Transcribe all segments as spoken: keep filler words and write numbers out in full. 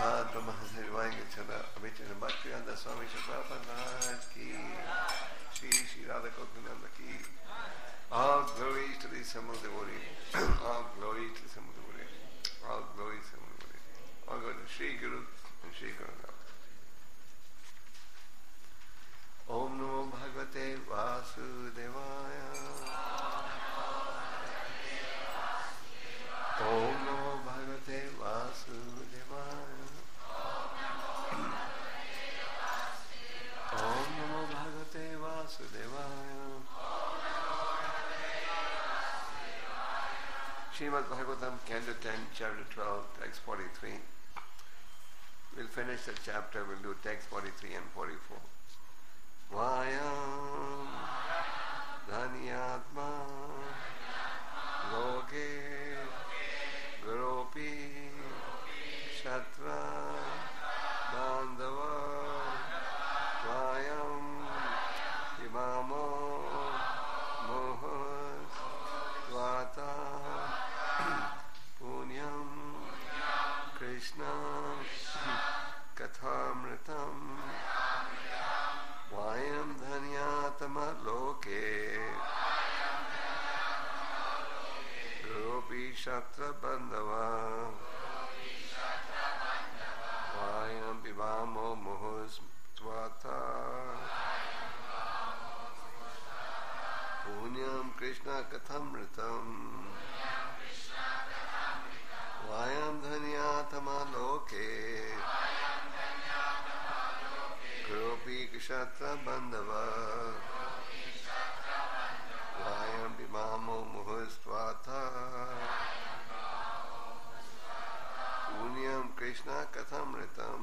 Mahasirvanga Chana Abhichana Bhaktivedanta Swami Prabhupada ki, Shri Shri Radha Gokunanda ki. All glory to the assembled devotee. All glory to the assembled devotee. All glory to the assembled devotee. All glory to Shri Guru and Shri Guru. Om Namo Bhagavate Vasudevaya. Om Namo Bhagavate Vasudevaya. Om Namo Bhagavate Vasudevaya. Srimad Bhagavatam, Canto ten, Chapter twelve, Text forty-three. We'll finish the chapter, we'll do Text forty-three and forty-four. Vayam Dhanyatma Loke Guropi Shatra Bandhava Vayam Imamo Mohas Vata Punyam Krishna Kathamritam Vayam Dhanyatama Loke Rupi Shatra Bandhava Vayam Vivamo Mohus Tvata Punyam Krishna Kathamritam Vayam Dhanyatama Loke Gopi Kshatra Bandhava Vayam Bimamo Muhustvata Punyam Krishna Kathamritam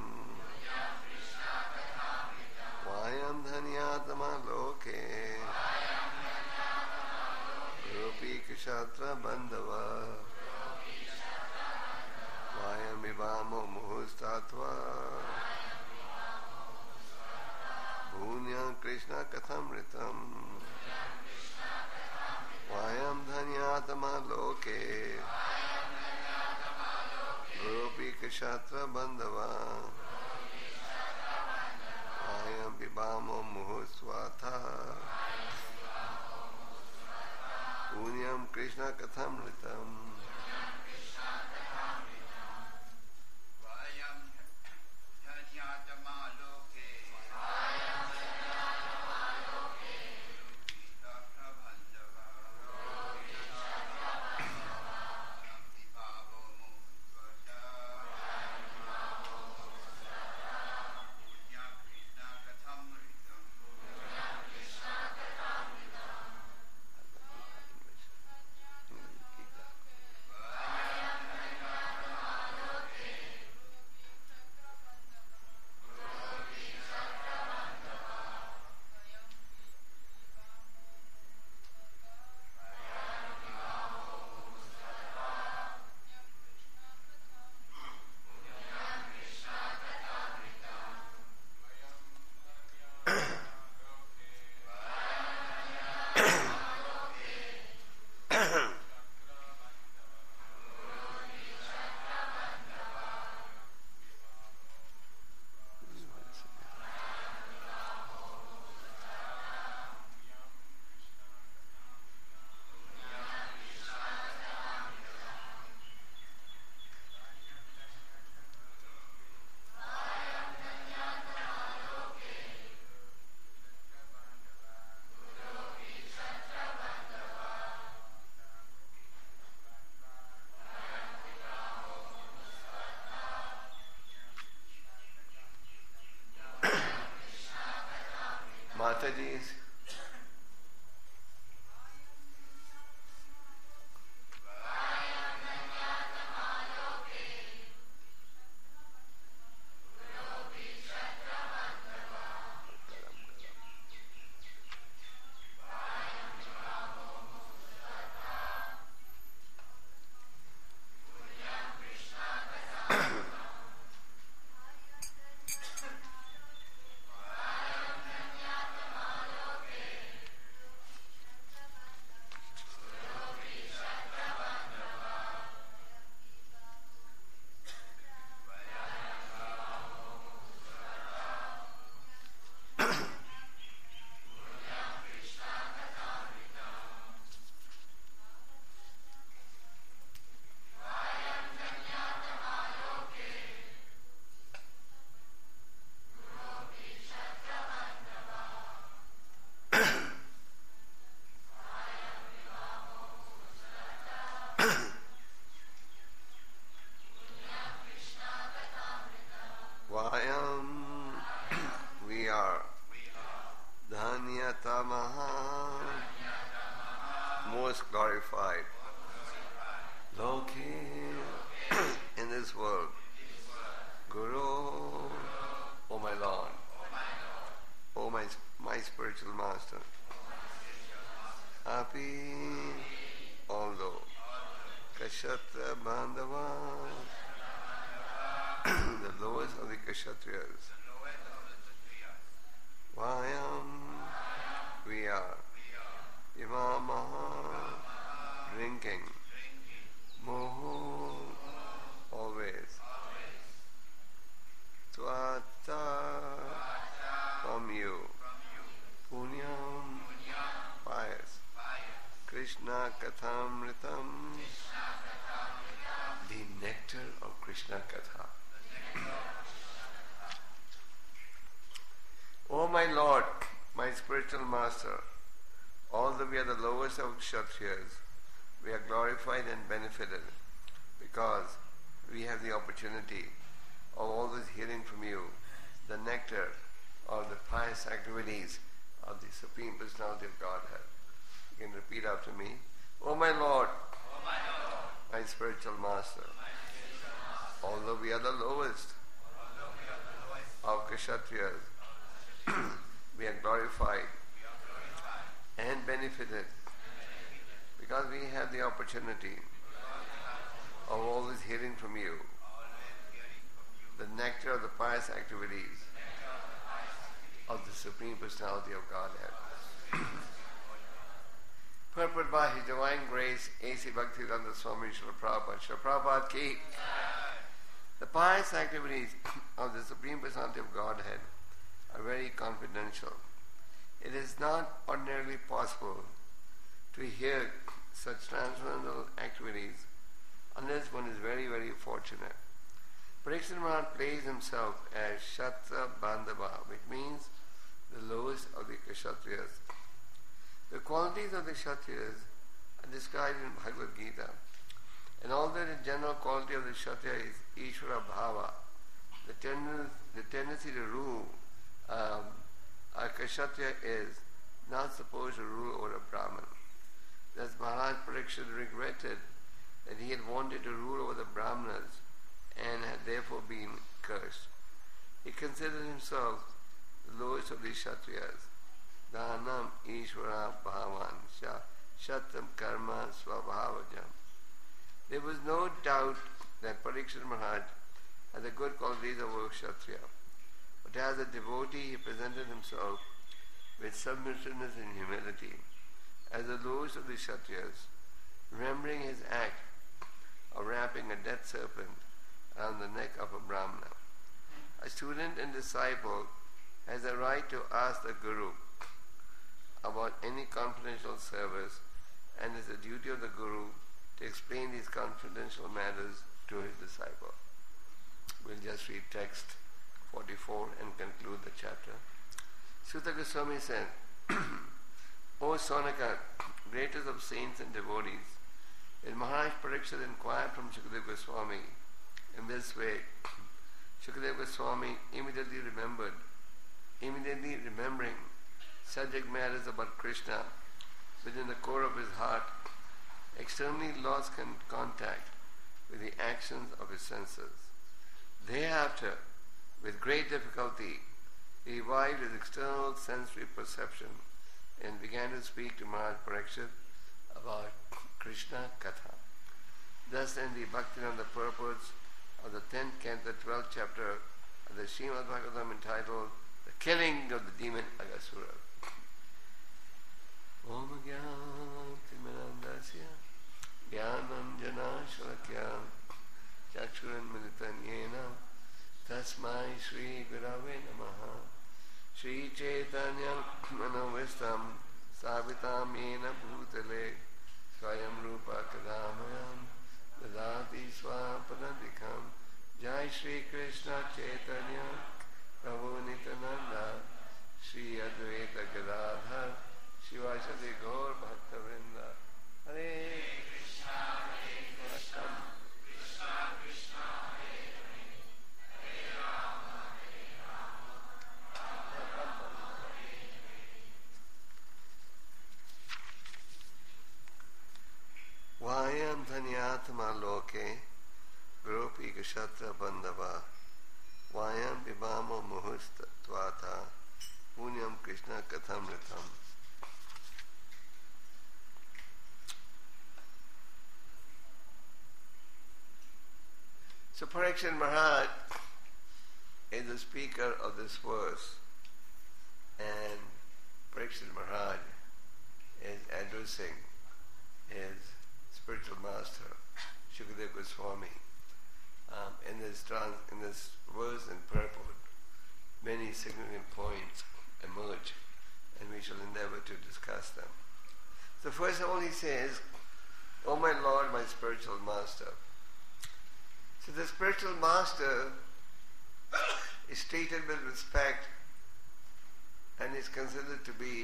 Vayam Dhanyatama Loke Gopi Kshatra Bandhava Vayam Bimamo Muhustatva Punyam Krishna Kathamritam Vayam Dhanyatama Loke Gopi Kshatra Bandhava Vayam Bibamo Muhuswatha Punyam Krishna Kathamritam Mataji's Vayam, we are. Dhanyatamaha, most glorified. Loke, in this world. Guru, O my Lord. O my, my spiritual master. Api, although. Kashatra Bandhava, the lowest of the Kshatriyas. Vayam, we are. Imamaha, drinking. Moho, always. Tvata, from you. Punyam, pious. Krishna Kathamritam, the nectar of Krishna Katha. O my Lord, my spiritual master, although we are the lowest of Kshatriyas, we are glorified and benefited because we have the opportunity of always hearing from you the nectar of the pious activities of the Supreme Personality of Godhead. You can repeat after me. O my Lord, O my, Lord, my spiritual master, my spiritual master, although we are the lowest although we are the lowest of Kshatriyas, we are glorified we are glorified and benefited because we have the opportunity of always hearing from you the nectar of the pious activities of the Supreme Personality of Godhead. Purport by His Divine Grace, A C Bhaktivedanta Swami Srila Prabhupada. Srila Prabhupada ki. The pious activities of the Supreme Personality of Godhead are very confidential. It is not ordinarily possible to hear such transcendental activities unless one is very, very fortunate. Parikshit Maharaj plays himself as Shatra Bandhava, which means the lowest of the Kshatriyas. The qualities of the Kshatriyas are described in Bhagavad Gita. And although the general quality of the Kshatriya is Ishvara Bhava, the, ten- the tendency to rule um, a Kshatriya is not supposed to rule over a Brahman. Thus Maharaj Parikshit regretted that he had wanted to rule over the Brahmanas and had therefore been cursed. He considered himself the lowest of the Kshatriyas. Dhanam Ishvara Bhavan Shatam Karma Svabhavajam. There was no doubt that Parikshit Maharaj had the good qualities of a Kshatriya. But as a devotee, he presented himself with submissiveness and humility as the lowest of the Kshatriyas, remembering his act of wrapping a dead serpent around the neck of a Brahmana. A student and disciple has the right to ask the Guru about any confidential service, and it's the duty of the Guru to explain these confidential matters to his disciple. We'll just read text forty-four and conclude the chapter. Sutta Goswami said, O Sonaka, greatest of saints and devotees, when Maharaj Parikshit inquired from Shukadeva Goswami in this way, Shukadeva Goswami immediately remembered, immediately remembering subject matters about Krishna within the core of his heart, externally lost con- contact with the actions of his senses. Thereafter, with great difficulty, he revived his external sensory perception and began to speak to Maharaj Parikshit about Krishna Katha. Thus in the Bhaktivinoda purports of the tenth canto, twelfth chapter of the Srimad Bhagavatam entitled The Killing of the Demon Aghasura. Om Gyāntimirandasya Jnananjana Shalakya Chakshuran Militan Yena Tasmai Shri Gurave Namaha Shri Chaitanya Manovistam Savitam Yena Bhutale Swayam Rupa Kadamayam Dadati Swapadantikam Jai Shri Krishna Chaitanya Prabhu Nityananda Shri Advaita Gadadhar Shivashati Gaur Bhakta Vrinda Hare Krishna Hare Krishna Krishna Krishna Hare Hare Hare Rama Tamo Muhustatvata Punyam Krishna Kathamritam. So Parikshit Maharaj is the speaker of this verse, and Parikshit Maharaj is addressing his spiritual master, Shukadeva Goswami. Um, in this trans, in this verse and purport, many significant points emerge, and we shall endeavor to discuss them. So first of all he says, "O my Lord, my spiritual master." So the spiritual master is treated with respect and is considered to be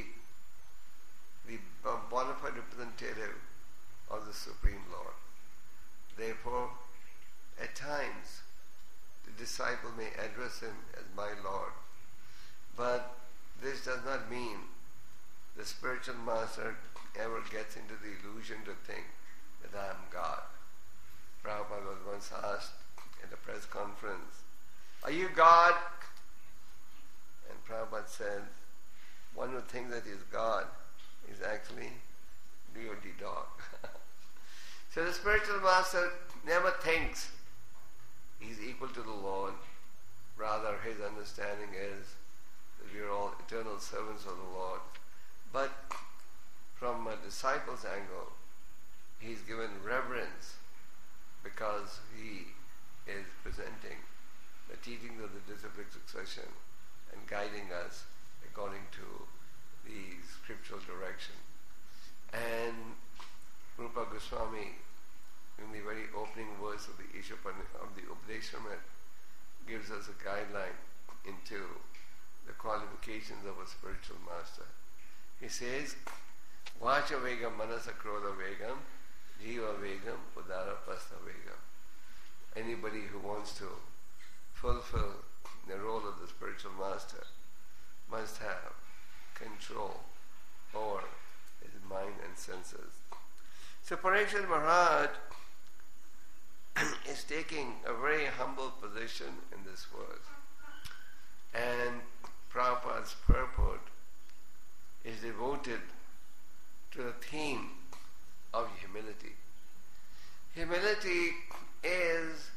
the bona fide representative of the Supreme Lord. Therefore, at times, the disciple may address him as my Lord, but this does not mean the spiritual master ever gets into the illusion to think that I am God. Prabhupada was once asked at a press conference, "Are you God?" And Prabhupada said, "One who thinks that he is God is actually D O D dog." So the spiritual master never thinks he's equal to the Lord. Rather, his understanding is that we are all eternal servants of the Lord. But from a disciple's angle, he's given reverence because he is presenting the teachings of the disciplic succession and guiding us according to the scriptural direction. And Rupa Goswami, in the very opening verse of the Ishapan of the Upadeshamat, gives us a guideline into the qualifications of a spiritual master. He says, "Vacha vegam manasa krodha vegam jiva vegam udara pastha vegam." Anybody who wants to fulfill the role of the spiritual master must have control over his mind and senses. So Parikshit Maharaj is taking a very humble position in this verse. And Prabhupada's purport is devoted to the theme of humility. Humility is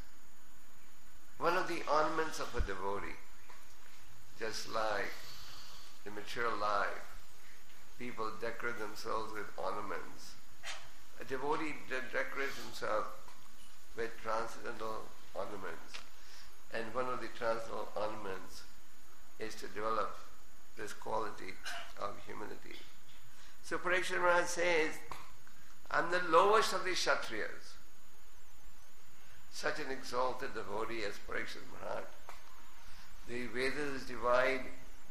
one of the ornaments of a devotee. Just like in mature life, people decorate themselves with ornaments. A devotee de- decorates himself with transcendental ornaments. And one of the transcendental ornaments is to develop this quality of humility. So Parikshit Maharaj says, "I'm the lowest of the Kshatriyas." Such an exalted devotee as Parikshit Maharaj. The Vedas divide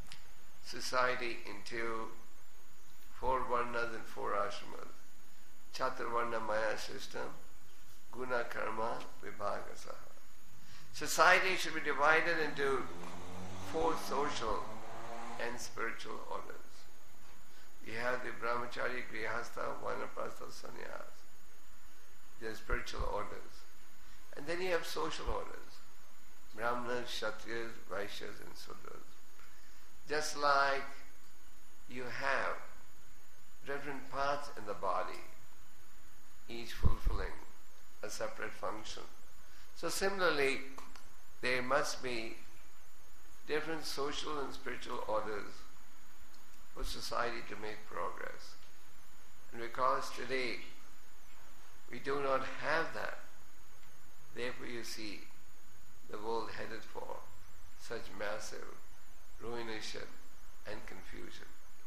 society into four varnas and four ashramas. Chaturvarna Maya system, Guna Karma Vibhagasaha. Society should be divided into four social and spiritual orders. You have the Brahmachari, Grihastha, Vanaprastha, Sannyas. They are spiritual orders. And then you have social orders. Brahmanas, Kshatriyas, Vaishyas and Sudras. Just like you have different parts in the body, each fulfilling a separate function. So similarly, there must be different social and spiritual orders for society to make progress. And because today we do not have that, therefore you see the world headed for such massive ruination and confusion.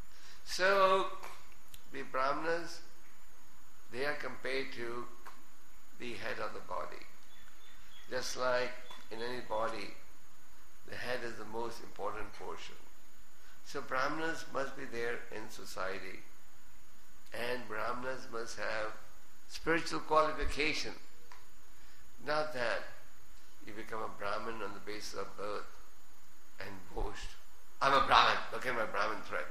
So the Brahmanas, they are compared to the head of the body. Just like in any body, the head is the most important portion. So Brahmanas must be there in society, and Brahmanas must have spiritual qualification. Not that you become a Brahmin on the basis of birth and boast, "I'm a Brahmin, look at my Brahmin thread."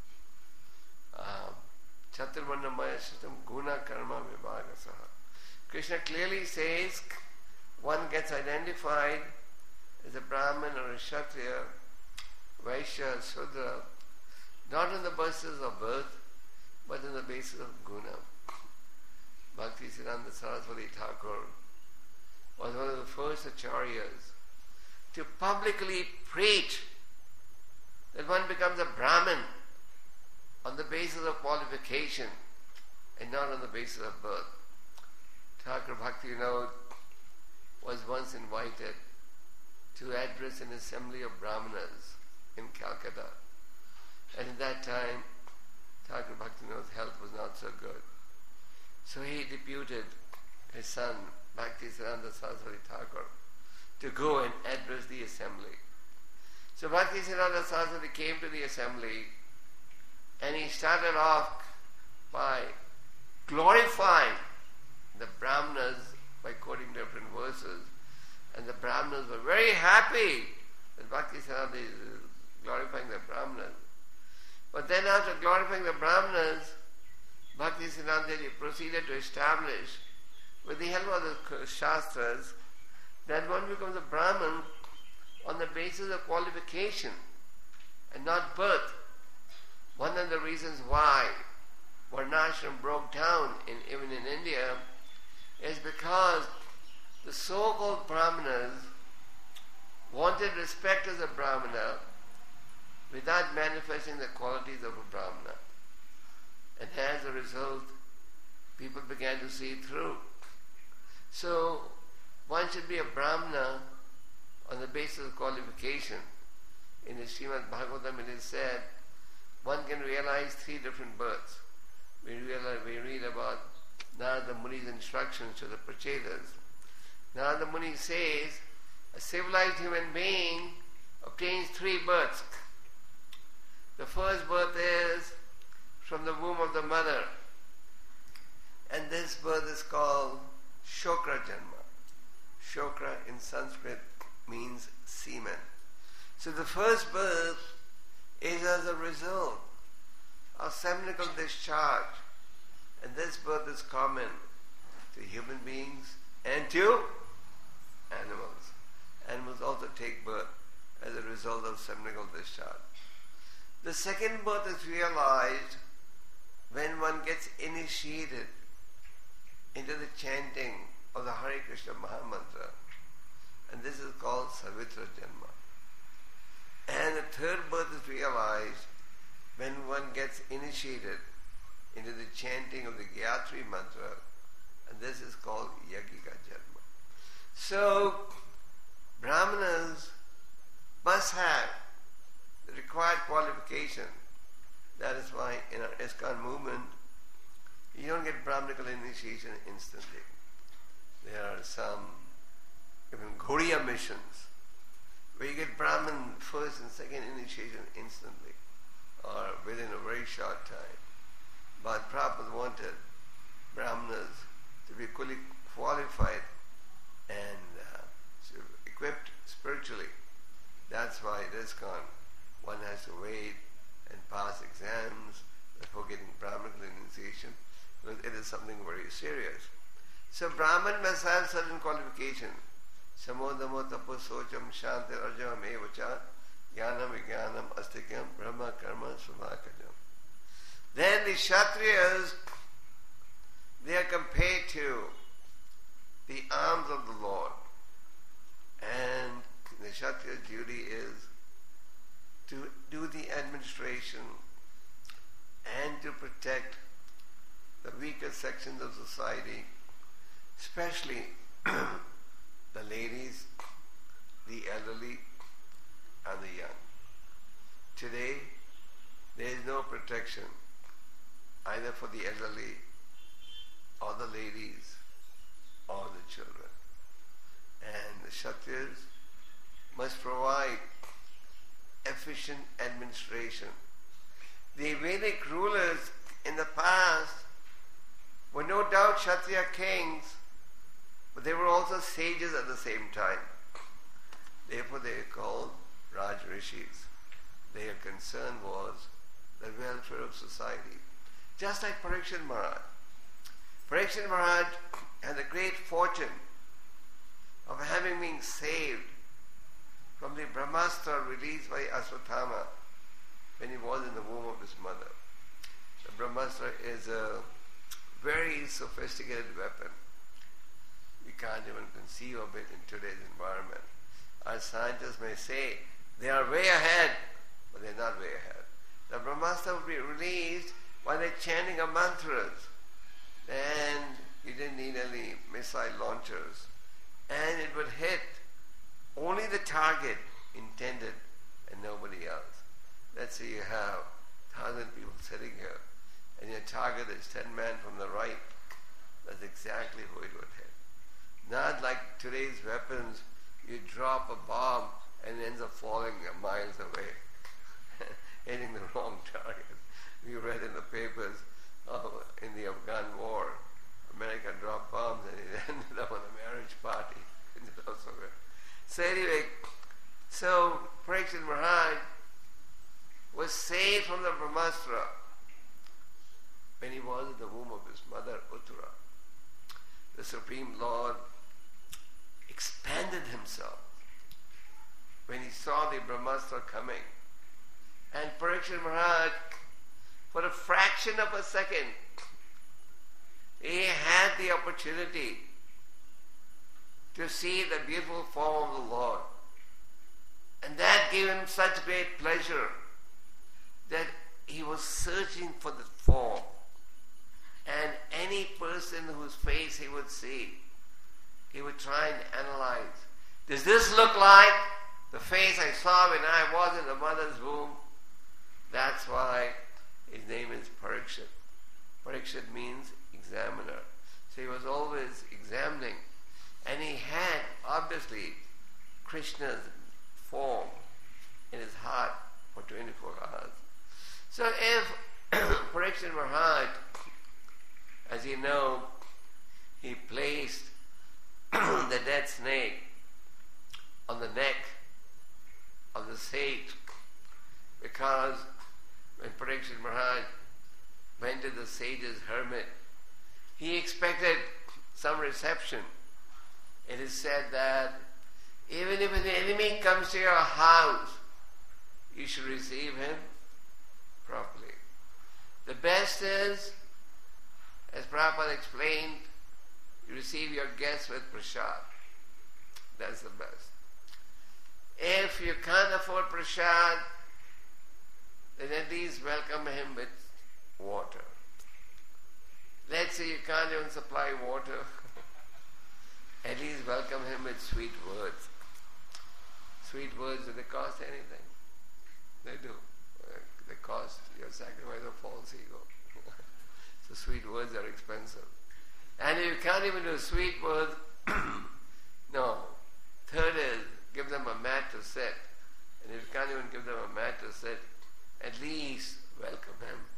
Um, Chaturvarna Maya system, Guna Karma Vibhagasaha. Krishna clearly says one gets identified as a Brahmin or a Kshatriya, Vaishya, Shudra, not on the basis of birth, but on the basis of guna. Bhaktisiddhanta Saraswati Thakur was one of the first acharyas to publicly preach that one becomes a Brahmin on the basis of qualification and not on the basis of birth. Thakur Bhaktivinoda was once invited to address an assembly of Brahmanas in Calcutta. And at that time, Thakur Bhaktivinoda's health was not so good. So he deputed his son, Bhaktisiddhanta Saraswati Thakur, to go and address the assembly. So Bhaktisiddhanta Saraswati came to the assembly and he started off by glorifying the Brahmanas by quoting different verses. And the Brahmanas were very happy that Bhaktisiddhanta is glorifying the Brahmanas. But then after glorifying the Brahmanas, Bhaktisiddhanta proceeded to establish, with the help of the Shastras, that one becomes a Brahmin on the basis of qualification and not birth. One of the reasons why Varnashram broke down in, even in India is because the so-called Brahmanas wanted respect as a Brahmana without manifesting the qualities of a Brahmana. And as a result, people began to see through. So, one should be a Brahmana on the basis of qualification. In the Srimad Bhagavatam it is said, one can realize three different births. We, realize, we read about Narada Muni's instructions to the Prachetas. Narada Muni says, a civilized human being obtains three births. The first birth is from the womb of the mother. And this birth is called Shokra Janma. Shokra in Sanskrit means semen. So the first birth is as a result of seminical discharge. And this birth is common to human beings and to animals. Animals also take birth as a result of seminical discharge. The second birth is realized when one gets initiated into the chanting of the Hare Krishna Mahamantra. And this is called Savitra Janma. And the third birth is realized when one gets initiated into the chanting of the Gayatri Mantra. And this is called Yagika Janma. So, Brahmanas must have the required qualification. That is why in our ISKCON movement, you don't get Brahmanical initiation instantly. There are some, even Gaudiya missions, where you get Brahmin first and second initiation instantly, or within a very short time. But Prabhupada wanted Brahmanas to be fully qualified and uh, equipped spiritually. That's why at ISKCON, one has to wait and pass exams before getting Brahmanical initiation, because it is something very serious. So Brahman must have certain qualification. Samodamo tapo socham shanti rajam evacha jnanam vijnanam astikyam brahma karma svabhakajam. Then the Kshatriyas, they are compared to the arms of the Lord. And the Kshatriya's duty is to do the administration and to protect the weaker sections of society, especially the ladies, the elderly, and the young. Today, there is no protection either for the elderly or the ladies or the children. And the Kshatriyas must provide efficient administration. The Vedic rulers in the past were no doubt Kshatriya kings, but they were also sages at the same time. Therefore they are called Raj Rishis. Their concern was the welfare of society. Just like Parikshit Maharaj. Parikshit Maharaj had the great fortune of having been saved from the Brahmastra released by Aswathama when he was in the womb of his mother. The Brahmastra is a very sophisticated weapon. We can't even conceive of it in today's environment. Our scientists may say they are way ahead, but they're not way ahead. The Brahmastra would be released by the chanting of mantras, and you didn't need any missile launchers, and it would hit only the target intended and nobody else. Let's say you have thousand people sitting here, and your target is ten men from the right. That's exactly who it would hit. Not like today's weapons, you drop a bomb and it ends up falling miles away, hitting the wrong target. We read in the papers oh, in the Afghan war, America dropped bombs and it ended up on a marriage party. So anyway, so Parikshit Maharaj was saved from the Brahmastra when he was in the womb of his mother Uttara. The Supreme Lord expanded himself when he saw the Brahmastra coming. And Parikshit Maharaj, for a fraction of a second, he had the opportunity to see the beautiful form of the Lord. And that gave him such great pleasure that he was searching for the form. And any person whose face he would see, he would try and analyze. Does this look like the face I saw when I was in the mother's womb? That's why his name is Parikshit. Parikshit means examiner. So he was always examining. And he had, obviously, Krishna's form in his heart for twenty-four hours. So if Parikshit Maharaj, as you know, he placed the dead snake on the neck of the sage, because when Parikshit Maharaj went to the sage's hermit, he expected some reception. It is said that even if an enemy comes to your house, you should receive him properly. The best is, as Prabhupada explained, you receive your guests with prasad. That's the best. If you can't afford prasad, then at least welcome him with water. Let's say you can't even supply water, at least welcome him with sweet words. Sweet words, do they cost anything? They do. They cost your sacrifice of false ego. So sweet words are expensive. And if you can't even do sweet words, no. Third is, give them a mat to sit. And if you can't even give them a mat to sit, at least welcome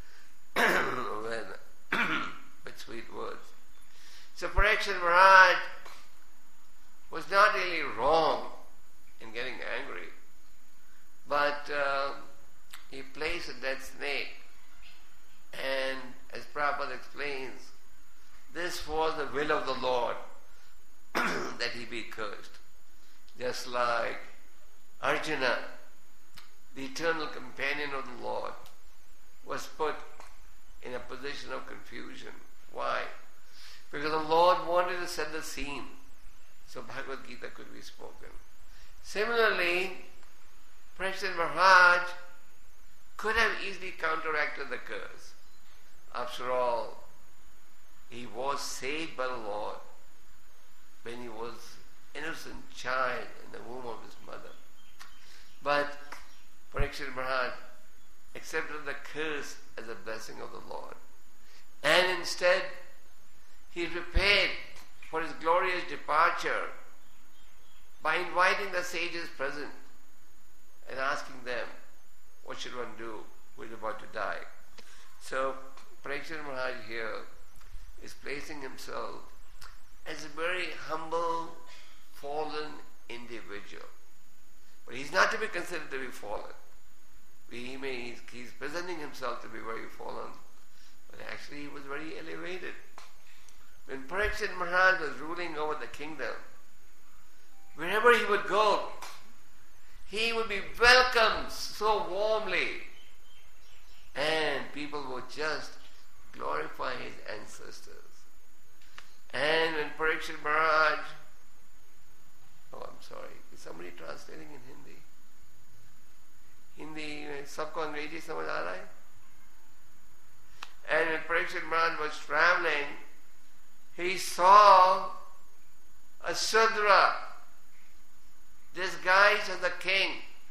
him with, with sweet words. So Parikshit Maharaj was not really wrong in getting angry, but uh, he placed a dead snake, and as Prabhupada explains, this was the will of the Lord that he be cursed. Just like Arjuna, the eternal companion of the Lord, was put in a position of confusion. Why? Because the Lord wanted to set the scene so Bhagavad Gita could be spoken. Similarly, Parikshit Maharaj could have easily counteracted the curse. After all, he was saved by the Lord when he was innocent child in the womb of his mother. But Parikshit Maharaj accepted the curse as a blessing of the Lord. And instead, he prepared for his glorious departure by inviting the sages present and asking them, what should one do who is about to die? So Parikshit Maharaj here is placing himself as a very humble, fallen individual. But he's not to be considered to be fallen. He may, he's, he's presenting himself to be very fallen, but actually he was very elevated. When Parikshit Maharaj was ruling over the kingdom, wherever he would go, he would be welcomed so warmly. And people would just glorify his ancestors. And when Parikshit Maharaj, oh I'm sorry, is somebody translating in Hindi? Hindi, sabko Angrezi samajh aa raha hai? And when Parikshit Maharaj was traveling, he saw a Sudra disguised as a king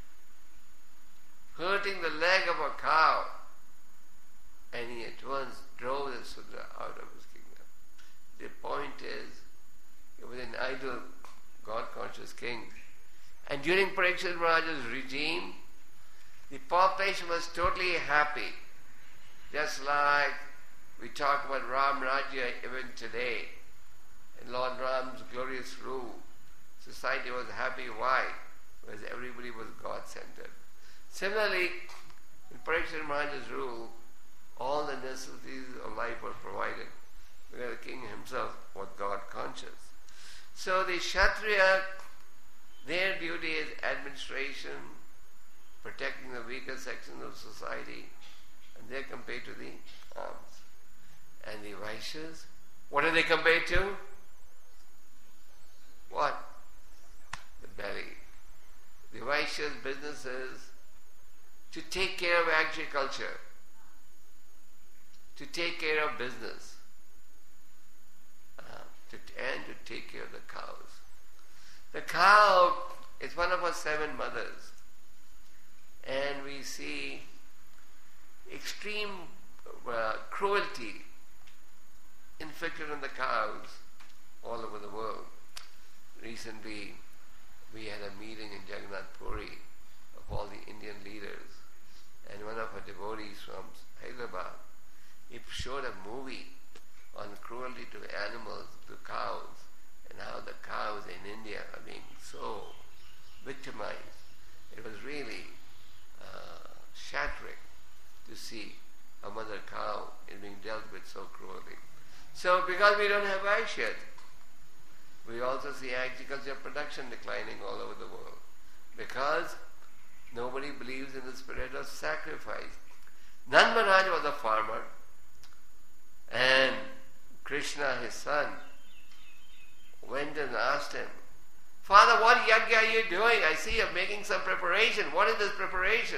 hurting the leg of a cow, and he at once drove the Sudra out of his kingdom. The point is, he was an idle, God-conscious king. And during Parikshit Maharaj's regime, the population was totally happy. Just like we talk about Ram Rajya even today, in Lord Ram's glorious rule, society was happy. Why? Because everybody was God-centered. Similarly, in Parikshit Maharaj's rule, all the necessities of life were provided, because the king himself was God-conscious. So the Kshatriya, their duty is administration, protecting the weaker sections of society, and they're compared to the arms. And the Vaishyas, what are they compared to? What? The belly. The Vaishyas' business is to take care of agriculture, to take care of business, uh, to, and to take care of the cows. The cow is one of our seven mothers, and we see extreme uh, cruelty inflicted on the cows all over the world. Recently, we had a meeting in Jagannath Puri of all the Indian leaders, and one of our devotees from Hyderabad, he showed a movie on cruelty to animals, to cows, and how the cows in India are being so victimized. It was really uh, shattering to see a mother cow is being dealt with so cruelly. So because we don't have Vaishyas, we also see agriculture production declining all over the world, because nobody believes in the spirit of sacrifice. Nand Maharaj was a farmer, and Krishna, his son, went and asked him, Father, what yajna are you doing? I see you're making some preparation. What is this preparation?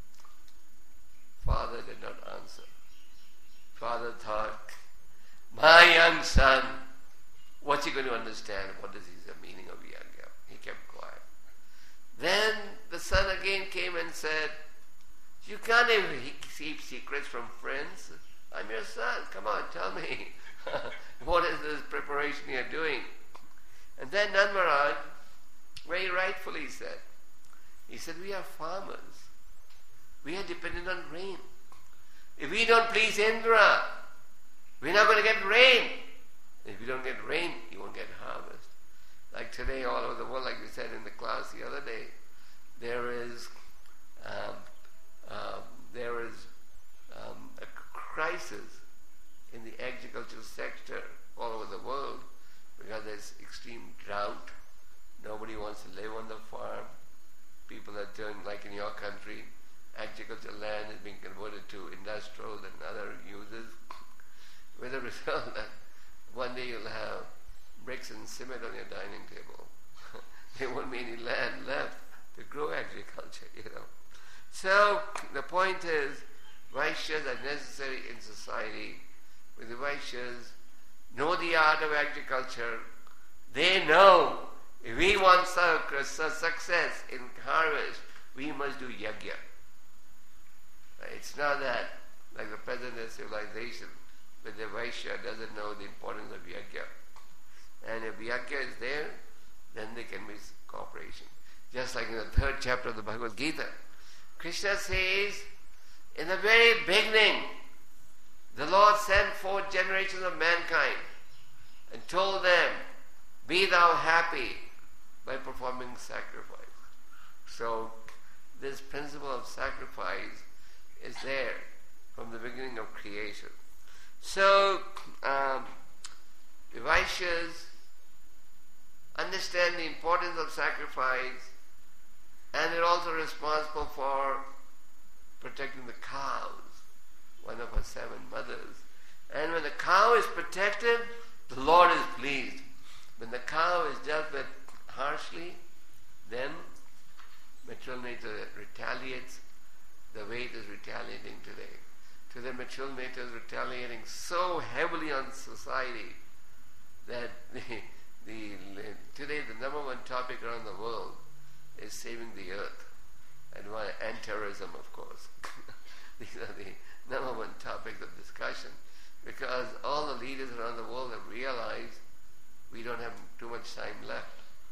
Father did not answer. Father thought, my young son, what's he going to understand? What is the meaning of yajna? He kept quiet. Then the son again came and said, you can't even keep secrets from friends. I'm your son. Come on, tell me. What is this preparation you're doing? And then Nand Maharaj very rightfully said, he said, we are farmers. We are dependent on rain. If we don't please Indra, we're not going to get rain. If you don't get rain, you won't get harvest. Like today, all over the world, like we said in the class the other day, there is um, um, there is um, a crisis in the agricultural sector all over the world because there's extreme drought. Nobody wants to live on the farm. People are turned, like in your country, agricultural land is being converted to industrial and other uses, with the result that one day you'll have bricks and cement on your dining table. There won't be any land left to grow agriculture, you know. So the point is, Vaishyas are necessary in society. When the Vaishyas know the art of agriculture, they know if we want success in harvest, we must do yajna. It's not that, like the present day civilization, that the Vaishya doesn't know the importance of yajna. And if yajna is there, then there can be cooperation. Just like in the third chapter of the Bhagavad Gita, Krishna says, in the very beginning, the Lord sent forth generations of mankind and told them, be thou happy by performing sacrifice. So this principle of sacrifice is there from the beginning of creation. So um, the Vaishyas understand the importance of sacrifice, And they're also responsible for protecting the cows, one of her seven mothers. And when the cow is protected, the Lord is pleased. When the cow is dealt with harshly, then material nature retaliates the way it is retaliating today. Today material nature is retaliating so heavily on society that the, the, today the number one topic around the world is saving the earth, and, one, and terrorism, of course. These are the number one topics of discussion, because all the leaders around the world have realized we don't have too much time left.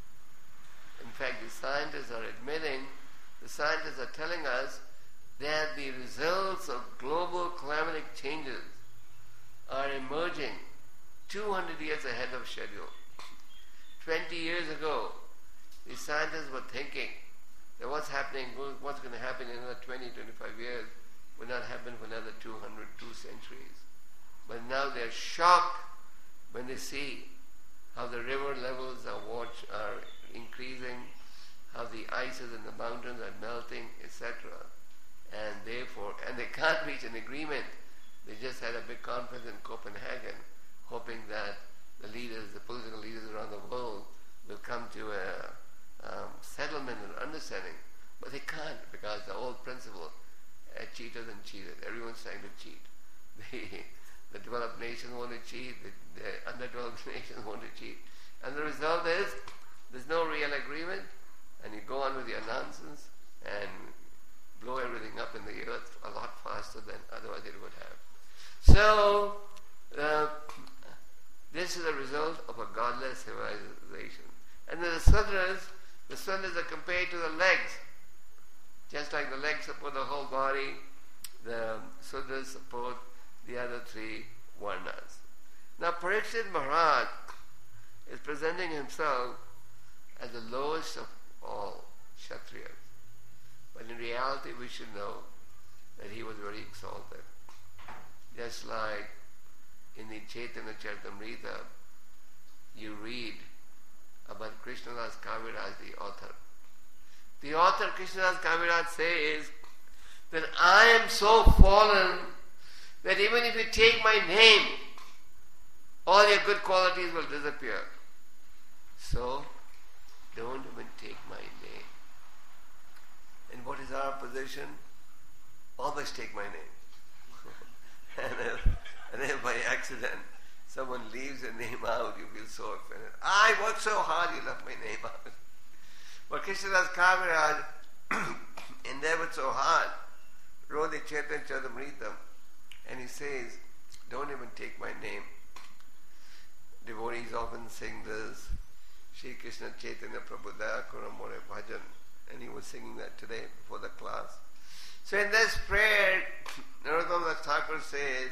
In fact, the scientists are admitting, the scientists are telling us that the results of global climatic changes are emerging two hundred years ahead of schedule. twenty years ago, the scientists were thinking that what's happening, what's going to happen in another twenty, twenty-five years will not happen for another two hundred, two centuries. But now they're shocked when they see how the river levels are, watch, are increasing, how the ices in the mountains are melting, et cetera. And therefore, and they can't reach an agreement. They just had a big conference in Copenhagen, hoping that the leaders, the political leaders around the world will come to a um, settlement and understanding. But they can't, because the old principle, uh, cheaters and cheated. Everyone's trying to cheat. The, the developed nations want to cheat, the, the underdeveloped nations want to cheat. And the result is, there's no real agreement, and you go on with your nonsense and blow everything up in the earth a lot faster than otherwise it would have. So, uh, this is a result of a godless civilization. And then the sutras, the sutras are compared to the legs. Just like the legs support the whole body, the sutras support the other three varnas. Now Parikshit Maharaj is presenting himself as the lowest of all Kshatriyas. But in reality we should know that he was very exalted. Just like in the Chaitanya Charitamrita, you read about Krishnadas Kaviraj, the author. The author Krishnadas Kaviraj says that I am so fallen that even if you take my name, all your good qualities will disappear. So, don't even take my name. And what is our position? Always take my name. and, if, and if by accident someone leaves your name out, you feel so offended. I worked so hard, you left my name out. But Krishnadas Kaviraj endeavored so hard, wrote the Chaitanya Charitamrita, and he says, don't even take my name. Devotees often sing this, Shri Krishna Chaitanya Prabhu Daya Kuramore Bhajan, and he was singing that today before the class. So in this prayer, Narottam Das Thakur says,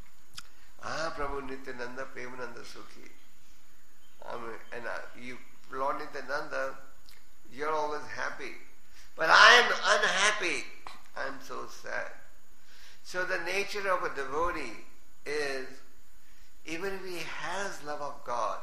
Ah Prabhu Nityananda Premananda Sukhi. Um, and uh, you, Lord Nityananda, you're always happy. But I am unhappy. I'm so sad. So the nature of a devotee is, even if he has love of God,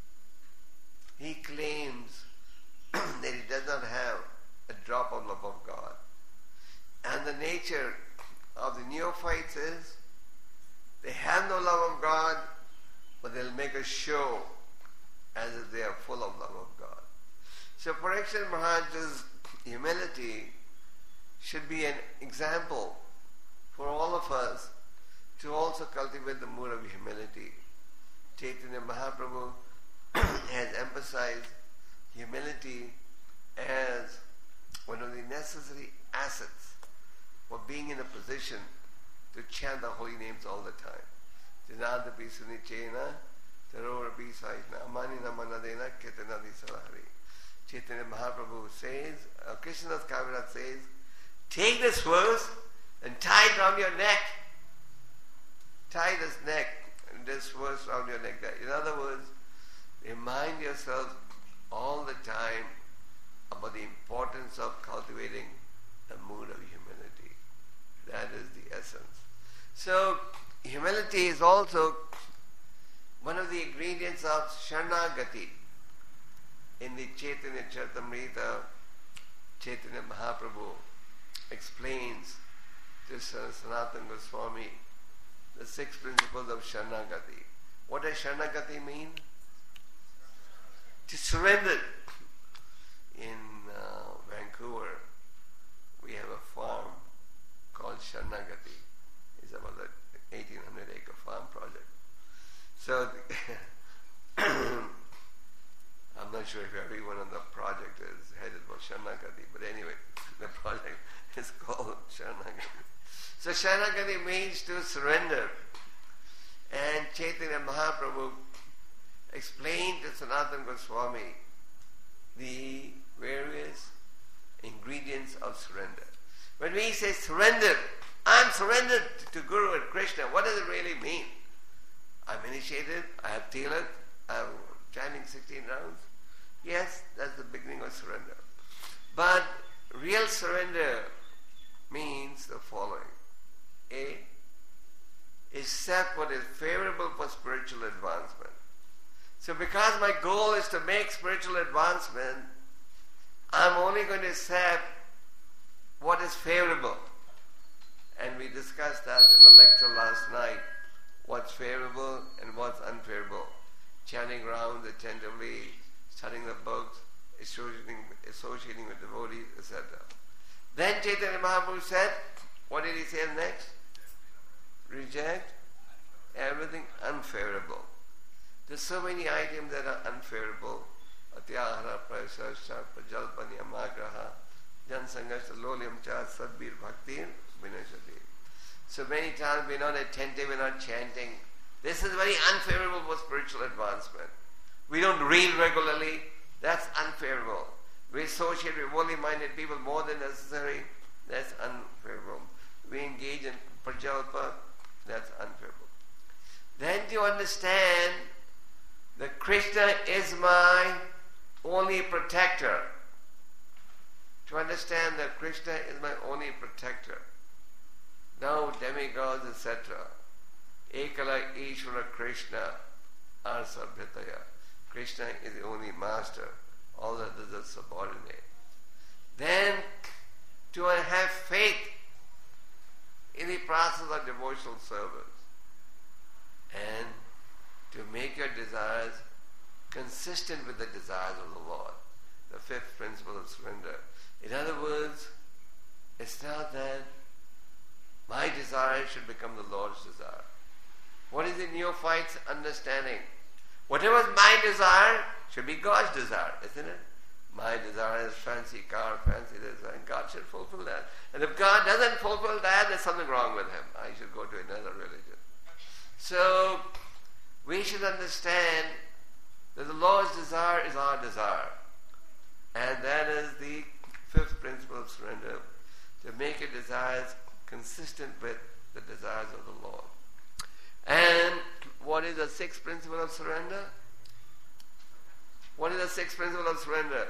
he claims that he does not have a drop of love of God. And the nature of the neophytes is, they have no love of God, but they'll make a show as if they are full of love of God. So Parikshit Maharaj's humility should be an example for all of us to also cultivate the mood of humility. Chaitanya Mahaprabhu has emphasized humility as one of the necessary assets for being in a position to chant the holy names all the time. Janadapi Sunichena, Tarorapi Saishna, Amani Namanadena, Ketanadi Salahari. Chaitanya Mahaprabhu says, uh, Krishnadas Kaviraj says, take this verse and tie it around your neck. Tie this neck, and this verse around your neck. In other words, remind yourself all the time about the importance of cultivating the mood of humility. That is the essence. So, humility is also one of the ingredients of Sharanagati. In the Chaitanya Charitamrita, Chaitanya Mahaprabhu explains to Sanatana Goswami the six principles of Sharanagati. What does Sharanagati mean? To surrender. In uh, Vancouver, we have a farm called Sharanagati. It's about an eighteen hundred acre farm project. So, I'm not sure if everyone on the project is headed for Sharanagati, but anyway, the project is called Sharanagati. So Sharanagati means to surrender. And Chaitanya Mahaprabhu explained to Sanatana Goswami the various ingredients of surrender. When we say surrender, I'm surrendered to Guru and Krishna, what does it really mean? I'm initiated, I have tilak, I'm chanting sixteen rounds. Yes, that's the beginning of surrender. But real surrender means the following. A, accept what is favorable for spiritual advancement. So because my goal is to make spiritual advancement, I'm only going to accept what is favorable. And we discussed that in the lecture last night, what's favorable and what's unfavorable. Chanting rounds attentively, studying the books, associating, associating with devotees, et cetera. Then Chaitanya Mahaprabhu said, what did he say next? Reject everything unfavorable. There's so many items that are unfavorable. Atyahara, prasasha, prajalpanya, magraha, jansangasha, lolyam cha, sadbir bhaktir, vinashati. So many times we're not attentive, we're not chanting. This is very unfavorable for spiritual advancement. We don't read regularly, that's unfavorable. We associate with worldly-minded people more than necessary, that's unfavorable. We engage in prajalpa, that's unfavorable. Then to understand that Krishna is my only protector. To understand that Krishna is my only protector. Now demigods, et cetera. Ekala Ishvara Krishna Arsabhyataya. Krishna is the only master. All others are subordinate. Then to have faith in the process of devotional service. And to make your desires consistent with the desires of the Lord. The fifth principle of surrender. In other words, it's not that my desire should become the Lord's desire. What is the neophyte's understanding? Whatever is my desire should be God's desire, isn't it? My desire is fancy car, fancy this, and God should fulfill that. And if God doesn't fulfill that, there's something wrong with him. I should go to another religion. So, we should understand that the Lord's desire is our desire. And that is the fifth principle of surrender, to make your desires consistent with the desires of the Lord. And what is the sixth principle of surrender? What is the sixth principle of surrender?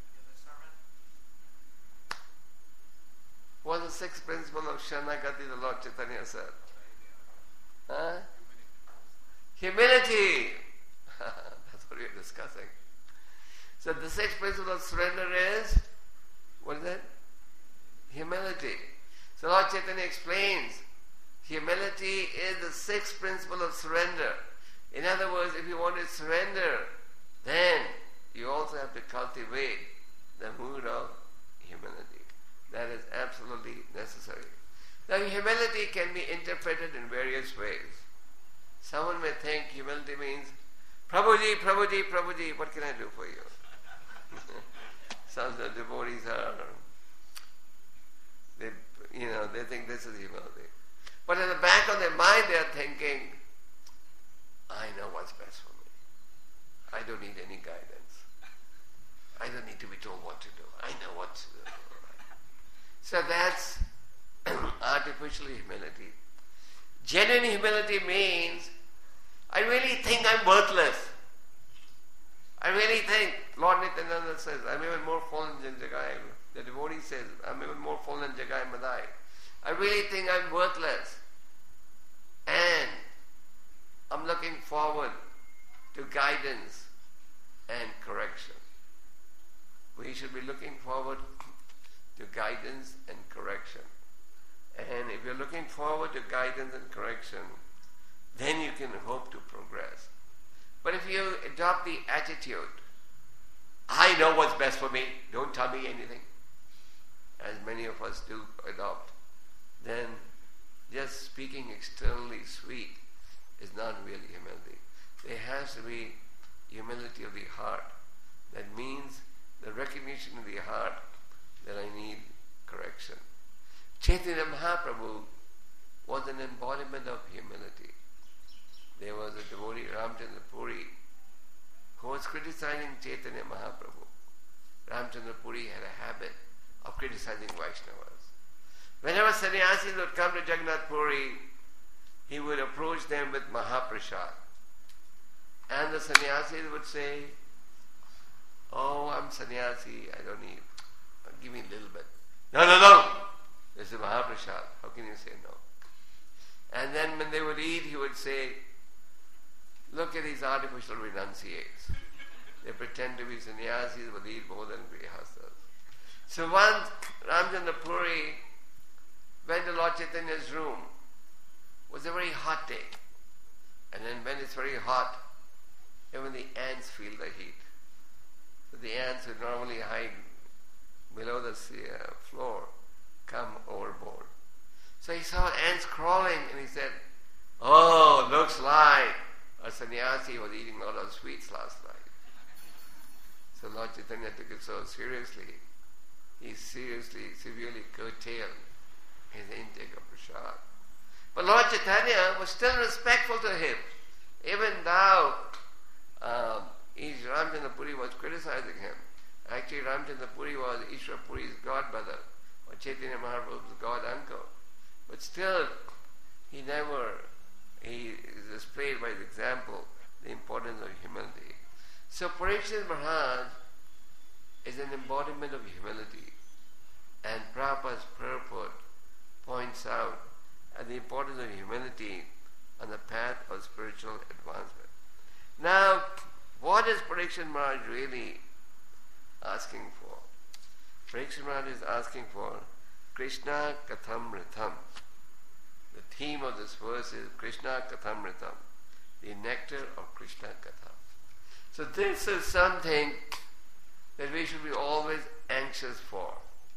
What is the sixth principle of Sharanagati, the Lord Chaitanya said? Huh? Humility. That's what we are discussing. So the sixth principle of surrender is, what is it? Humility. So Lord Chaitanya explains, humility is the sixth principle of surrender. In other words, if you want to surrender, then you also have to cultivate the mood of humility. That is absolutely necessary. Now humility can be interpreted in various ways. Someone may think humility means, Prabhuji, Prabhuji, Prabhuji, what can I do for you? Some of the devotees are, they, you know, they think this is humility. But in the back of their mind they are thinking, I know what's best for me. I don't need any guidance. I don't need to be told what to do. I know what to do. So that's artificial humility. Genuine humility means, I really think I'm worthless. I really think, Lord Nityananda says, I'm even more fallen than Jagai. The devotee says, I'm even more fallen than Jagai Madai. I really think I'm worthless. And I'm looking forward to guidance and correction. We should be looking forward to guidance and correction. And if you're looking forward to guidance and correction, then you can hope to progress. But if you adopt the attitude, I know what's best for me, don't tell me anything, as many of us do adopt, then just speaking externally sweet is not really humility. There has to be humility of the heart. That means the recognition of the heart that I need correction. Chaitanya Mahaprabhu was an embodiment of humility. There was a devotee, Ramchandra Puri, who was criticizing Chaitanya Mahaprabhu. Ramchandra Puri had a habit of criticizing Vaishnavas. Whenever sannyasis would come to Jagannath Puri, he would approach them with Mahaprasad. And the sannyasis would say, oh, I'm sannyasi, I don't need, give me a little bit. No, no, no! This is Mahaprasad, how can you say no? And then when they would eat, he would say, look at these artificial renunciates. They pretend to be sannyasis but eat more than grihasthas. So once Ramchandra Puri went to Lord Chaitanya's room. It was a very hot day. And then when it's very hot, even the ants feel the heat. So the ants who normally hide below the uh, floor come overboard. So he saw ants crawling and he said, oh, looks like a sannyasi was eating a lot of sweets last night. So Lord Chaitanya took it so seriously. He seriously, severely curtailed his intake of prasad. But Lord Chaitanya was still respectful to him. Even though um, Ramchandra Puri was criticizing him. Actually, Ramchandra Puri was Ishwar Puri's godmother, or Chaitanya Mahaprabhu's god uncle. But still, he never, he displayed by his example the importance of humility. So Parikshit Maharaj is an embodiment of humility. And Prabhupada's purport points out at the importance of humility on the path of spiritual advancement. Now, what is Parikshit Maharaj really asking for? Parikshit Maharaj is asking for Krishna Kathamritam. The theme of this verse is Krishna Kathamritam, the nectar of Krishna Katha. So this is something that we should be always anxious for.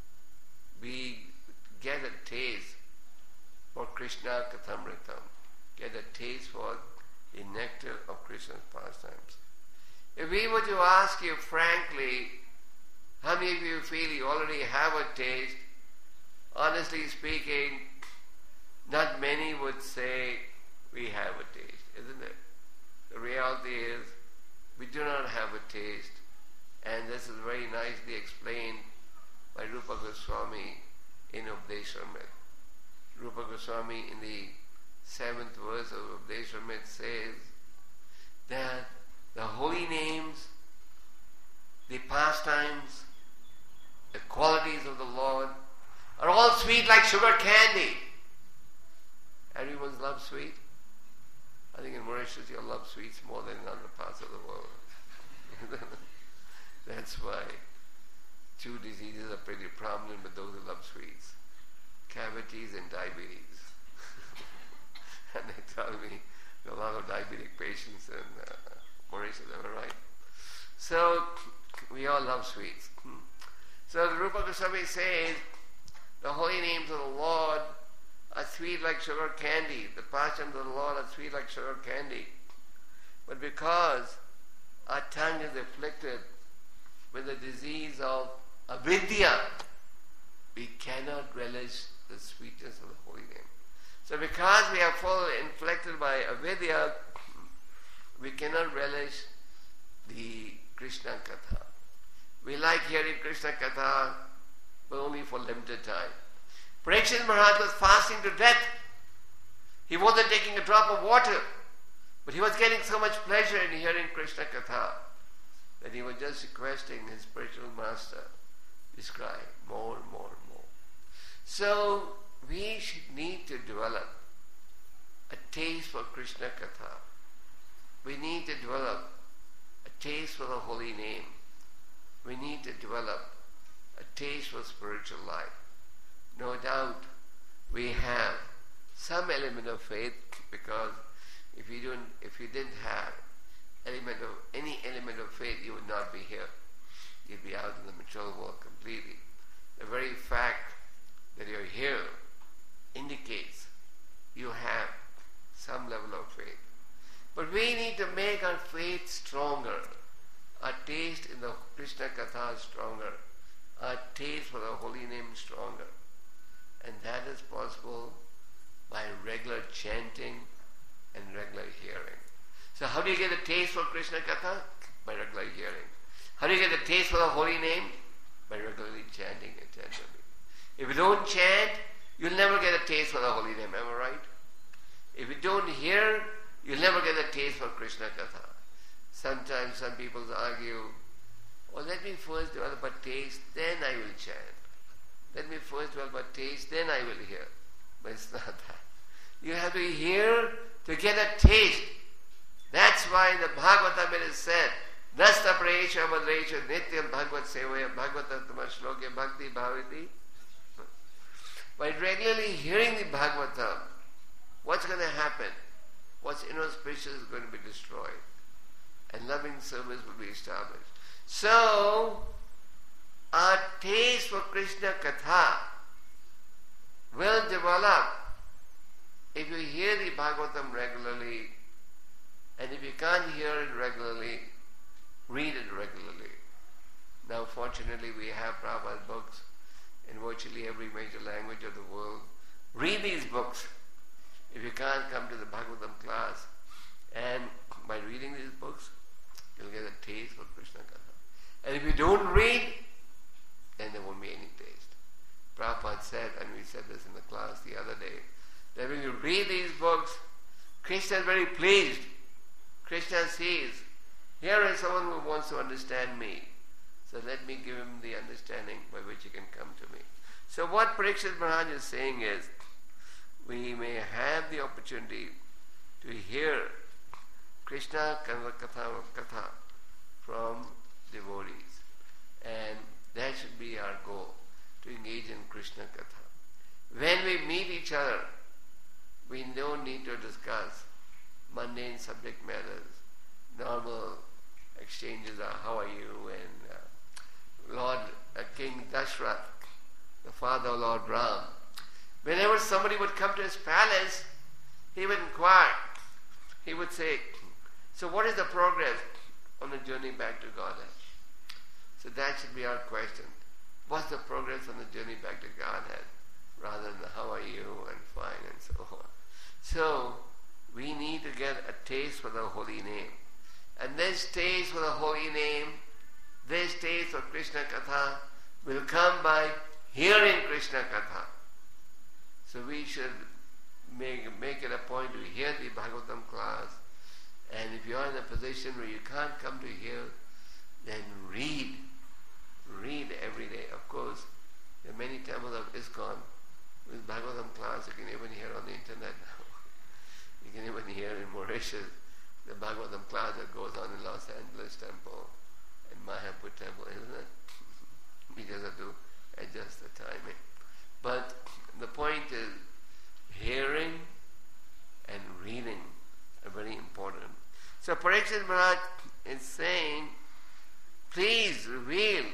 We get a taste for Krishna Kathamritam, get a taste for the nectar of Krishna's pastimes. If we were to ask you frankly, how many of you feel you already have a taste? Honestly speaking, not many would say we have a taste, isn't it? The reality is we do not have a taste, and this is very nicely explained by Rupa Goswami in Updesharamrita. Rupa Goswami in the seventh verse of Updesharamrita says that the holy names, the pastimes, the qualities of the Lord are all sweet like sugar candy. Everyone loves sweet. I think in Mauritius you love sweets more than in other parts of the world. That's why two diseases are pretty prominent with those who love sweets. Cavities and diabetes. And they tell me there are a lot of diabetic patients in uh, Mauritius, am I right? So, we all love sweets. So the Rupa Goswami says, the holy names of the Lord are sweet like sugar candy. The pastimes of the Lord are sweet like sugar candy. But because our tongue is afflicted with the disease of avidya, we cannot relish the sweetness of the holy name. So because we are full inflicted by avidya, we cannot relish the Krishna Katha. We like hearing Krishna Katha, but only for limited time. Parikshit Maharaj was fasting to death. He wasn't taking a drop of water, but he was getting so much pleasure in hearing Krishna Katha that he was just requesting his spiritual master describe more and more and more. So we should need to develop a taste for Krishna Katha. We need to develop a taste for the holy name. We need to develop a taste for spiritual life. No doubt we have some element of faith, because if you don't, if you didn't have element of any element of faith, you would not be here. You'd be out in the material world completely. The very fact that you're here indicates you have some level of faith. But we need to make our faith stronger, our taste in the Krishna Katha stronger, our taste for the holy name stronger. And that is possible by regular chanting and regular hearing. So how do you get a taste for Krishna Katha? By regular hearing. How do you get a taste for the holy name? By regularly chanting attentively. If you don't chant, you'll never get a taste for the holy name, am I right? If you don't hear, you'll never get a taste for Krishna Katha. Sometimes some people argue, well, let me first develop a taste, then I will chant. Let me first develop a taste, then I will hear. But it's not that. You have to hear to get a taste. That's why in the Bhagavatam it is said, Nasta Praesha Madresha Nityam Bhagavad Sevaya Bhagavatatma Shloke Bhakti Bhavati. By regularly hearing the Bhagavatam, what's going to happen? What's inauspicious is going to be destroyed. And loving service will be established. So, our taste for Krishna Katha will develop if you hear the Bhagavatam regularly, and if you can't hear it regularly, read it regularly. Now fortunately we have Prabhupada's books in virtually every major language of the world. Read these books. If you can't come to the Bhagavatam class, and by reading these books, you'll get a taste for Krishna Katha. And if you don't read, then there won't be any taste. Prabhupada said, and we said this in the class the other day, that when you read these books, Krishna is very pleased. Krishna sees, here is someone who wants to understand me. So let me give him the understanding by which he can come to me. So what Parikshit Maharaj is saying is, we may have the opportunity to hear Krishna Katha, Katha from devotees. And that should be our goal, to engage in Krishna Katha. When we meet each other, we don't need to discuss mundane subject matters. Normal exchanges are, how are you? And uh, Lord, uh, King Dashrath, the father of Lord Ram, whenever somebody would come to his palace, he would inquire. He would say, so what is the progress on the journey back to Godhead? So that should be our question. What's the progress on the journey back to Godhead? Rather than how are you and fine and so on. So we need to get a taste for the holy name. And this taste for the holy name, this taste for Krishna Katha will come by hearing Krishna Katha. So we should make, make it a point to hear the Bhagavatam class. And if you are in a position where you can't come to hear, then read. Read every day. Of course, there are many temples of ISKCON with Bhagavatam class you can even hear on the internet now. You can even hear in Mauritius the Bhagavatam class that goes on in Los Angeles temple and Mayapur temple, isn't it? We just have to adjust the timing. But the point is, hearing and reading are very important. So Parikshit Maharaj is saying, please reveal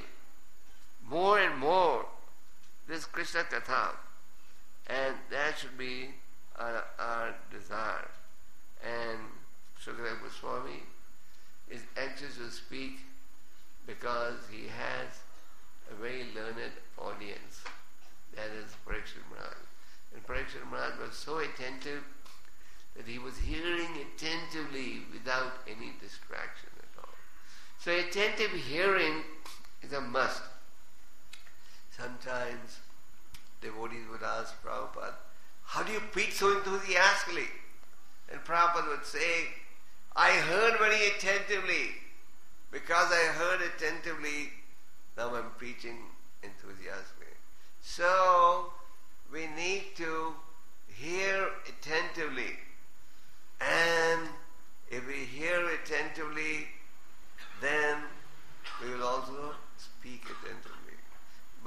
more and more this Krishna Katha, and that should be our, our desire. And Sukadeva Goswami is anxious to speak because he has a very learned audience. That is Parikshit Maharaj. And Parikshit Maharaj was so attentive that he was hearing attentively without any distraction at all. So attentive hearing is a must. Sometimes devotees would ask Prabhupada, how do you preach so enthusiastically? And Prabhupada would say, I heard very attentively. Because I heard attentively, now I'm preaching enthusiastically. So, we need to hear attentively. And if we hear attentively, then we will also speak attentively.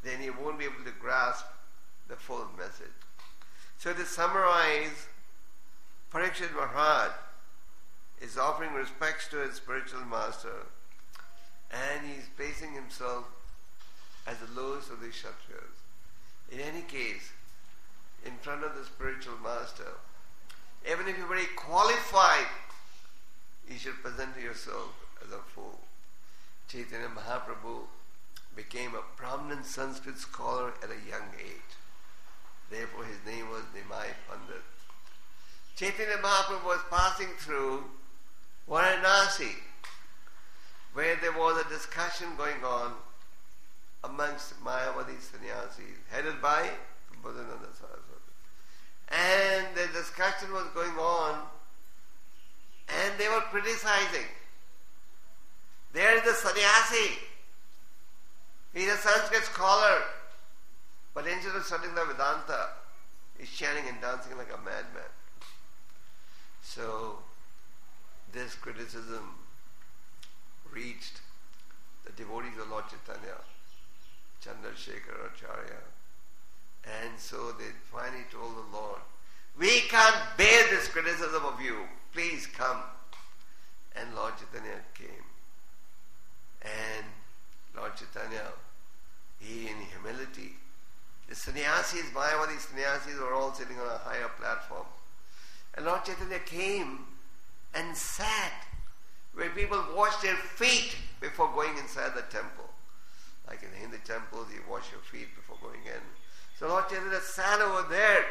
then you won't be able to grasp the full message. So to summarize, Parikshit Maharaj is offering respects to his spiritual master, and he's placing himself as the lowest of the Kshatriyas. In any case, in front of the spiritual master, even if you're very qualified, you should present yourself as a fool. Chaitanya Mahaprabhu became a prominent Sanskrit scholar at a young age. Therefore his name was Nimai Pandit. Chaitanya Mahaprabhu was passing through Varanasi, where there was a discussion going on amongst Mayavadi sannyasis, headed by Buddhananda Saraswati. And the discussion was going on, and they were criticizing. There is the sannyasi. He is a Sanskrit scholar, but instead of studying the Vedanta, he's chanting and dancing like a madman. So, this criticism reached the devotees of Lord Chaitanya, Chandrasekhar Acharya, and so they finally told the Lord, we can't bear this criticism of you, please come. And Lord Chaitanya came. And Lord Chaitanya, he in humility, the sannyasis, Mayavadi sannyasis were all sitting on a higher platform. And Lord Chaitanya came and sat where people wash their feet before going inside the temple. Like in the Hindu temples, you wash your feet before going in. So Lord Chaitanya sat over there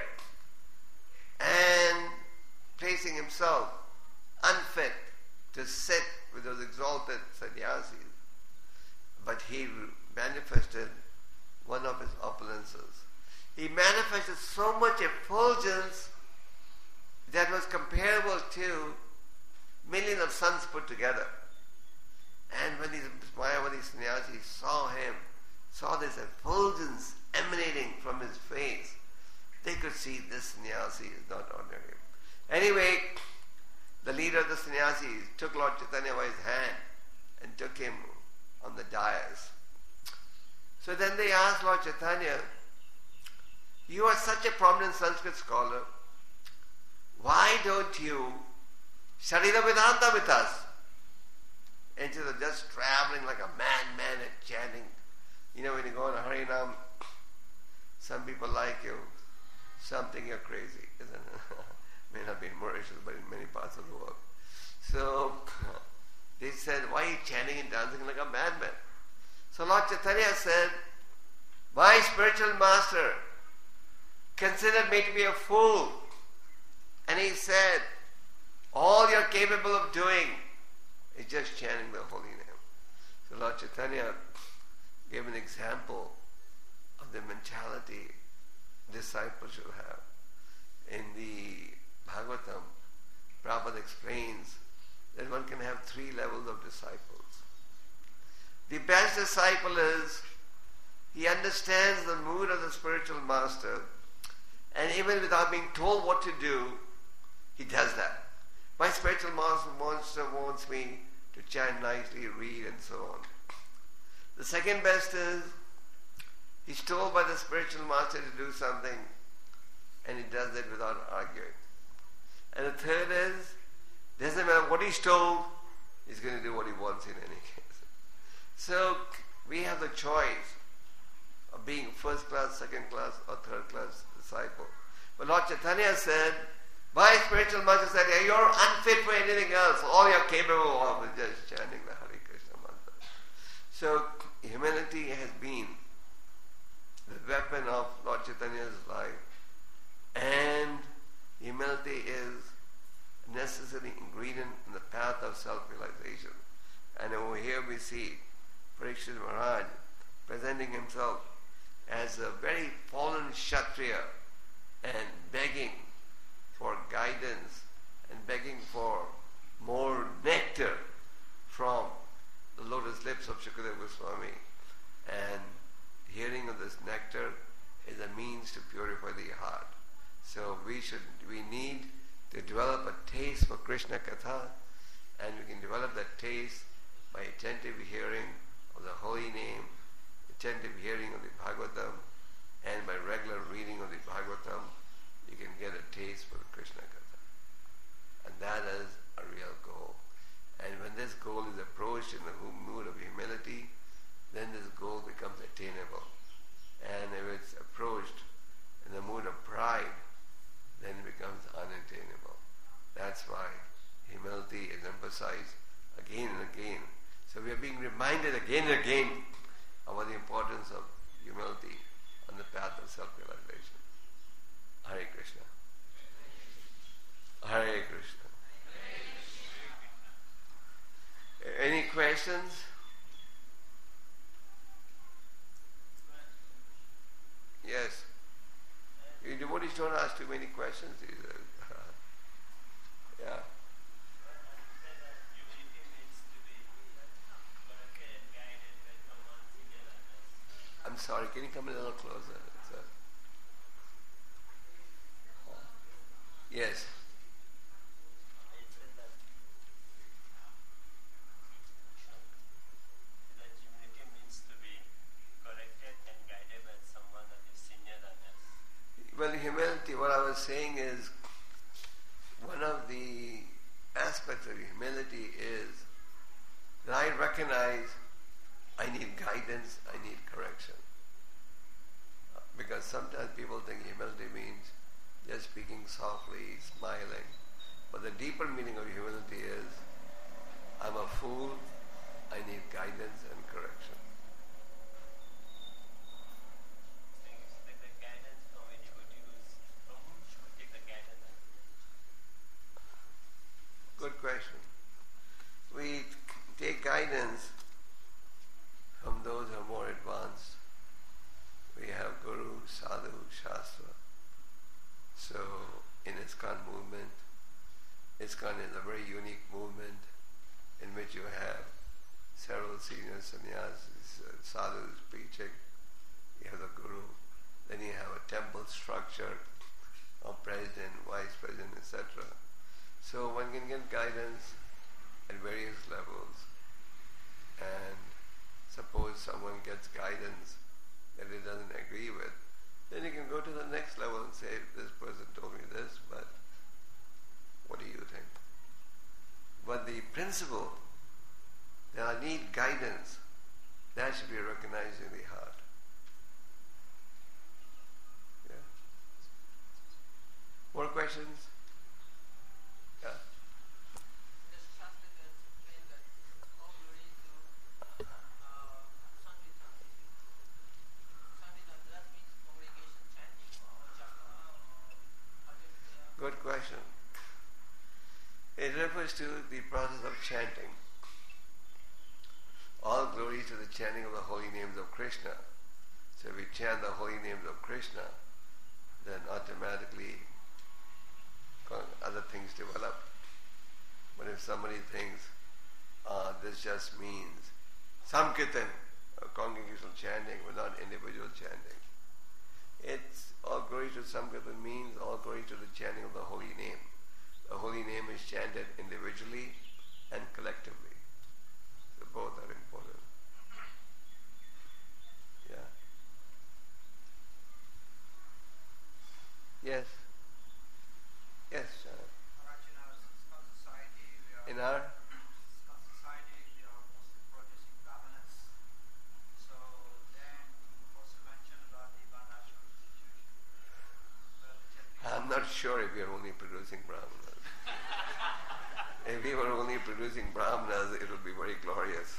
and placing himself unfit to sit with those exalted sannyasis. But he manifested one of his opulences. He manifested so much effulgence that was comparable to millions of suns put together. And when these Mayavadi sannyasis saw him, saw this effulgence emanating from his face, they could see this sannyasi is not ordinary. Anyway, the leader of the sannyasis took Lord Chaitanya by his hand and took him on the dais. So then they asked Lord Chaitanya, you are such a prominent Sanskrit scholar, why don't you study the Vedanta with us? Instead of just traveling like a madman and chanting. You know, when you go on a Harinam, some people like you, some think you're crazy, isn't it? May not be in Mauritius, but in many parts of the world. So they said, why are you chanting and dancing like a madman? So Lord Chaitanya said, my spiritual master considered me to be a fool. And he said, all you're capable of doing is just chanting the holy name. So Lord Chaitanya gave an example of the mentality disciples should have. In the Bhagavatam, Prabhupada explains that one can have three levels of disciples. The best disciple is, he understands the mood of the spiritual master, and even without being told what to do, he does that. My spiritual master wants me to chant nicely, read, and so on. The second best is, he's told by the spiritual master to do something, and he does it without arguing. And the third is, doesn't matter what he's told, he's going to do what he wants in any case. So we have the choice of being first class, second class, or third class disciple. But Lord Chaitanya said, my spiritual master said, hey, you're unfit for anything else. All you're capable of is just chanting the Hare Krishna mantra. So humility has been the weapon of Lord Chaitanya's life. And humility is a necessary ingredient in the path of self-realization. And over here we see Parikshit Maharaj presenting himself as a very fallen Kshatriya and begging for guidance and begging for more nectar from the lotus lips of Shukadeva Goswami. And hearing of this nectar is a means to purify the heart. So we should, we need to develop a taste for Krishna Katha, and we can develop that taste by attentive hearing of the holy name, attentive hearing of the Bhagavatam and by regular reading of the Bhagavatam, you can get a taste for the Krishna Katha. And that is a real goal. And when this goal is approached in the mood of humility, then this goal becomes attainable. And if it's approached in the mood of pride, then it becomes unattainable. That's why humility is emphasized again and again. So we are being reminded again and again about the importance of humility on the path of self-realization. Hare Krishna. Hare Krishna. Any questions? Yes. You devotees don't ask too many questions. Yeah. I'm sorry, can you come a little closer? It's a, yes. Well, humility, what I was saying is, one of the aspects of humility is that I recognize I need guidance, I need correction. Because sometimes people think humility means just speaking softly, smiling. But the deeper meaning of humility is, I'm a fool, I need guidance and correction. Good question. We take guidance from those who are more advanced. We have Guru, Sadhu, Shastra. So in ISKCON movement, ISKCON is a very unique movement in which you have several senior sannyasis, uh, sadhus preaching. You have the Guru. Then you have a temple structure of president, vice president, et cetera. So one can get guidance at various levels, and suppose someone gets guidance that he doesn't agree with, then you can go to the next level and say, this person told me this, but what do you think? But the principle that I need guidance, that should be recognized in the heart. Yeah. More questions? Yeah. This Shastra can explain that all glory to uh, Sankirtan. Sankirtan, that means congregation chanting or japa or bhajan prayer? Good question. It refers to the process of chanting. All glory to the chanting of the holy names of Krishna. So if we chant the holy names of Krishna, then automatically other things develop. But if somebody thinks, ah, this just means Samkirtan, or congregational chanting, but not individual chanting. It's all glory to Samkirtan means all glory to the chanting of the holy name. The holy name is chanted individually and collectively. So both are important. Yeah. Yes. Yes. Uh, Maharaj, in our ISKCON society, we are in our ISKCON society, we are mostly producing brahmanas. So then you also mentioned about the Varnashram institution. Well, the Chetri- I'm not sure if we are only producing brahmanas. If we were only producing brahmanas, it would be very glorious.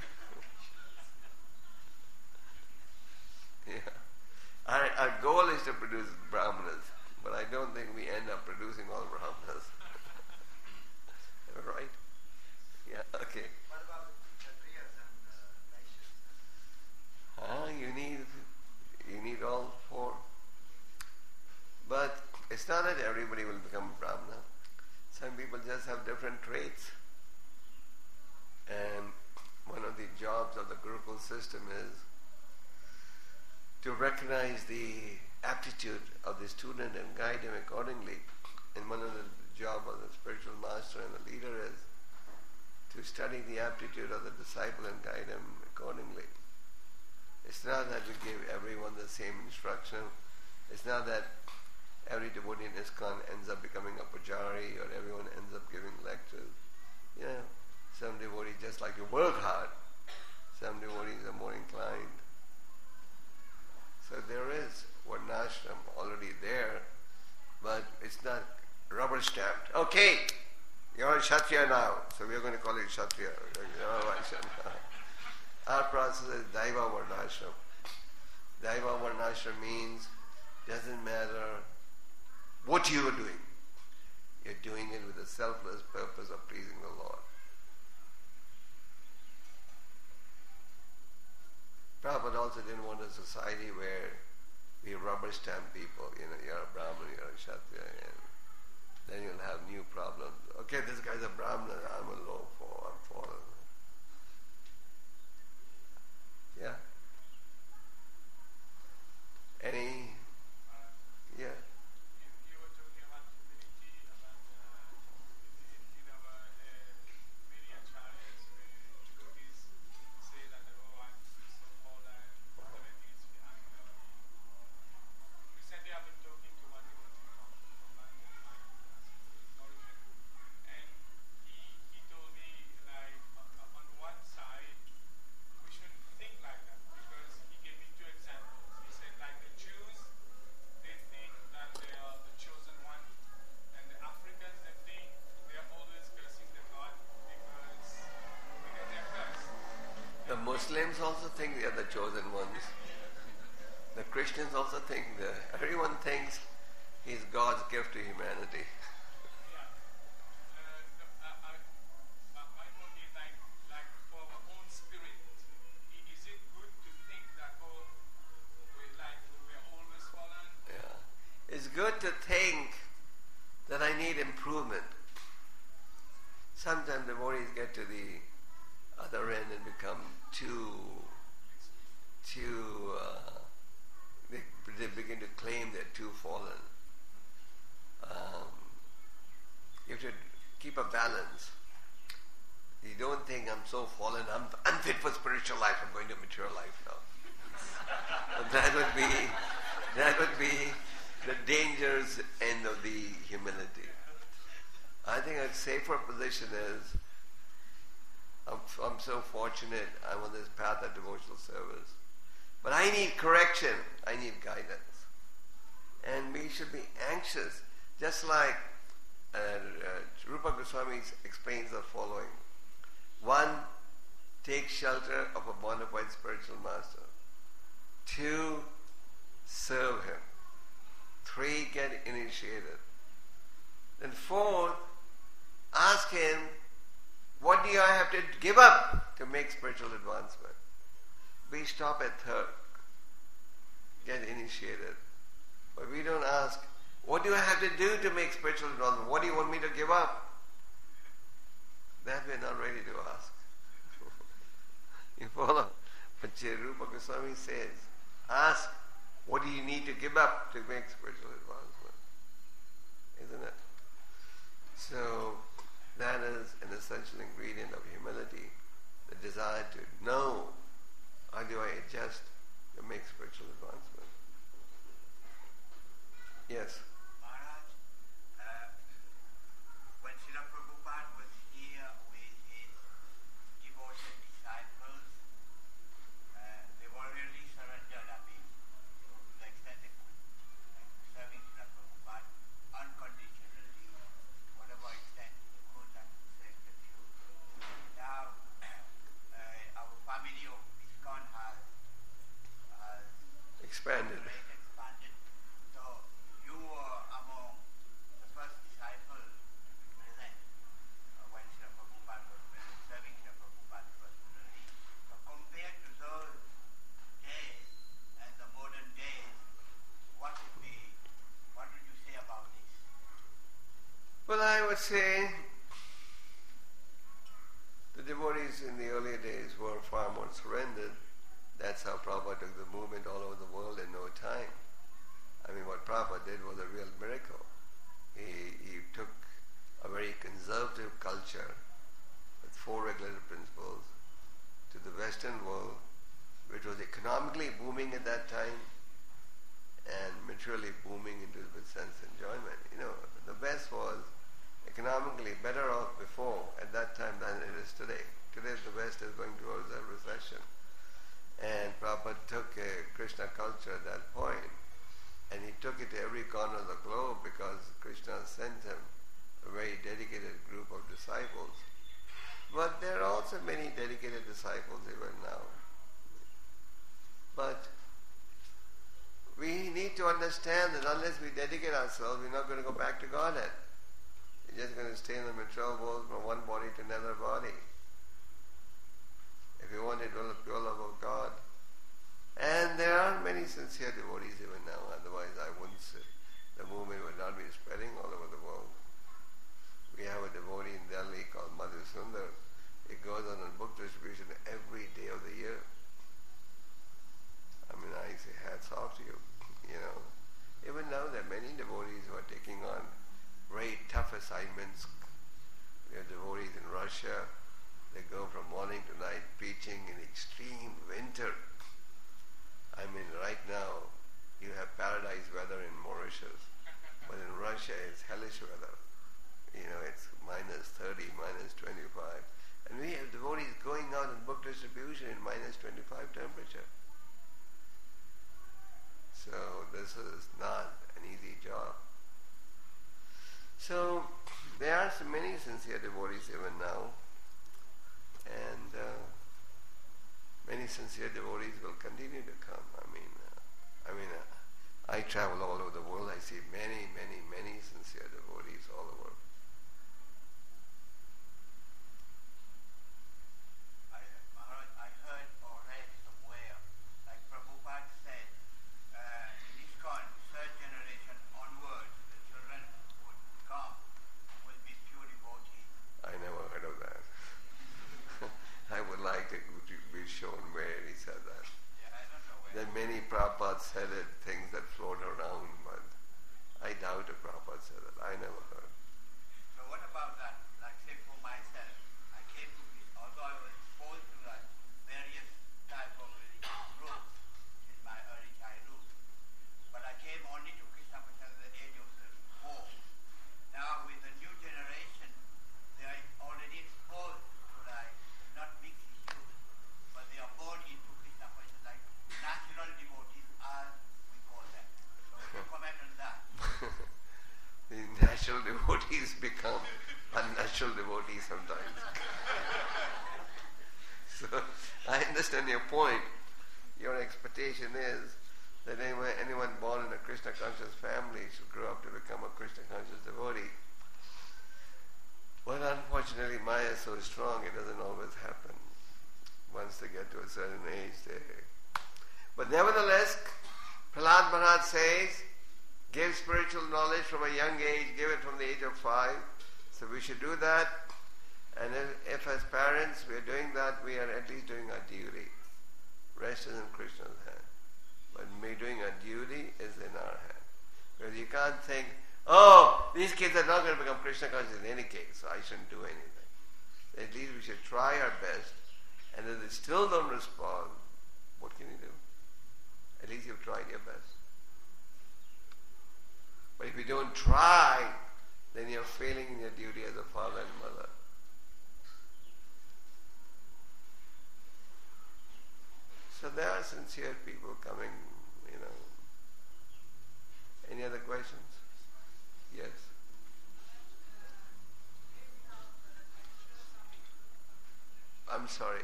Yeah. Our, our goal is to produce brahmanas, but I don't think we end up producing all brahmanas. Am I right? Yeah, okay. What about the Kshatriyas and uh, Vaishyas? Ah, you need you need all four. But it's not that everybody will become Brahmana. Some people just have different traits. And one of the jobs of the Gurukul system is to recognize the aptitude of the student and guide him accordingly. And one of the job of the spiritual master and the leader is to study the aptitude of the disciple and guide him accordingly. It's not that we give everyone the same instruction. It's not that every devotee in ISKCON ends up becoming a pujari or everyone ends up giving lectures. You know, some devotees just like to work hard. Some devotees are more inclined. So there is Varnashram already there, but it's not rubber stamped. Okay, you're a Kshatriya now, so we're going to call it Kshatriya. Our process is Daiva Varnashram. Daiva Varnashram means doesn't matter what you are doing. You're doing it with the selfless purpose of pleasing the Lord. Prabhupada also didn't want a society where we rubber stamp people. You know, you're a Brahmin, you're a Kshatriya, and then you'll have new problems. Okay, this guy's a Brahmin, I'm a low fall, I'm fallen. Yeah? Any? Yeah. You were talking about humility, about uh, in our uh, many acharyas, where devotees say that oh, I'm so fallen, everything is behind me. Recently, I've been talking to one devotee from from London, origin, and he he told me like uh, on one side we shouldn't think like that because he gave me two examples. He said like the Jews. They think that they are the chosen one, and the Africans they think they are always cursing the God because because they're cursed. The Muslims also think they are the chosen ones. The Christians also think that everyone thinks he's God's gift to humanity. Yeah. Uh, no, uh, uh, uh, my point is like like for our own spirit, i- is it good to think that oh we like we are always fallen? Yeah. It's good to think that I need improvement. Sometimes devotees get to the other end and become too, too, uh, they, they begin to claim they're too fallen. Um, you have to keep a balance. You don't think I'm so fallen, I'm unfit for spiritual life, I'm going to mature life now. That would be that would be the dangerous end of the humility. I think a safer position is I'm, I'm so fortunate I'm on this path of devotional service. But I need correction, I need guidance. And we should be anxious, just like uh, uh, Rupa Goswami explains the following. One, take shelter of a bona fide spiritual master. Two, serve him. Three, get initiated. Then fourth, ask him, what do I have to give up to make spiritual advancement? We stop at third, get initiated. But we don't ask, what do I have to do to make spiritual advancement? What do you want me to give up? That we're not ready to ask. You follow? But Rupa Goswami says, ask, what do you need to give up to make spiritual advancement? Isn't it? So, that is an essential ingredient of humility, the desire to know how do I adjust to make spiritual advancement. Yes? Maharaj, uh, when Srila Prabhupada was here with his devoted disciples, uh, they were really surrendered, I mean, to the extent they could, like serving Srila Prabhupada unconditionally, whatever extent they could, like saying the truth. Now, uh, our family of ISKCON has, has Expanded. great expanded. So you were among the first disciples to be present uh, when Srila Prabhupada was present, serving Srila Prabhupada personally. So compared to those days and the modern days, what would be, what would you say about this? Well, I would say the devotees in the earlier days were far more surrendered. That's how Prabhupada took the movement all over the world in no time. I mean, what Prabhupada did was a real miracle. He, he took a very conservative culture with four regulative principles to the Western world, which was economically took uh, Krishna culture at that point and he took it to every corner of the globe because Krishna sent him a very dedicated group of disciples. But there are also many dedicated disciples even now. But we need to understand that unless we dedicate ourselves, we're not going to go back to Godhead. We're just going to stay in the material world from one body to another body. If you want it, will pure love of God. And there are many sincere devotees even now, otherwise I wouldn't say the movement would not be spreading all over the world. We have a devotee in Delhi called Madhu Sundar. It goes on in book distribution every day of the year. I mean, I say hats off to you, you know. Even now there are many devotees who are taking on very tough assignments. We have devotees in Russia. They go from morning to night preaching in extreme winter. I mean, right now you have paradise weather in Mauritius, but in Russia it's hellish weather. You know, it's minus thirty, minus twenty-five. And we have devotees going out in book distribution in minus twenty-five temperature. So this is not an easy job. So there are so many sincere devotees even now. And uh, many sincere devotees will continue to come. I mean, uh, I mean, uh, I travel all over the world. I see many, many, many sincere devotees all over. I, Maharaj, I heard or read somewhere, like Prabhupada said, uh, in ISKCON, third generation onwards, the children would come will be pure devotees. I never heard of that. I would like to be shown where he said that. Yeah, I don't know where. There are many Prabhupada said it, things that float around, but I doubt if Prabhupada said that. I never heard. So what about that? Like say for myself, I came to this, although I was exposed to like various type of religious groups in my early childhood, but I came only to Krishna Consciousness at the age of thirty-four. Now with the new generation, they are already exposed to like not big issues, but they are born into Krishna consciousness, like natural devotees, as we call them. So would you comment on that? The natural devotees become unnatural devotees sometimes. So I understand your point. Your expectation is that anyone, anyone born in a Krishna conscious family should grow up to become a Krishna conscious devotee. But unfortunately Maya is so strong it doesn't always happen. Once they get to a certain age, they... But nevertheless, Prahlad Maharaj says, give spiritual knowledge from a young age, give it from the age of five. So we should do that. And if, if as parents we are doing that, we are at least doing our duty. Rest is in Krishna's hand. But me doing our duty is in our hand. Because you can't think, oh, these kids are not going to become Krishna conscious in any case, so I shouldn't do anything. At least we should try our best. And if they still don't respond, what can you do? At least you've tried your best. But if you don't try, then you're failing in your duty as a father and mother. So there are sincere people coming, you know. Any other questions? Yes. I'm sorry.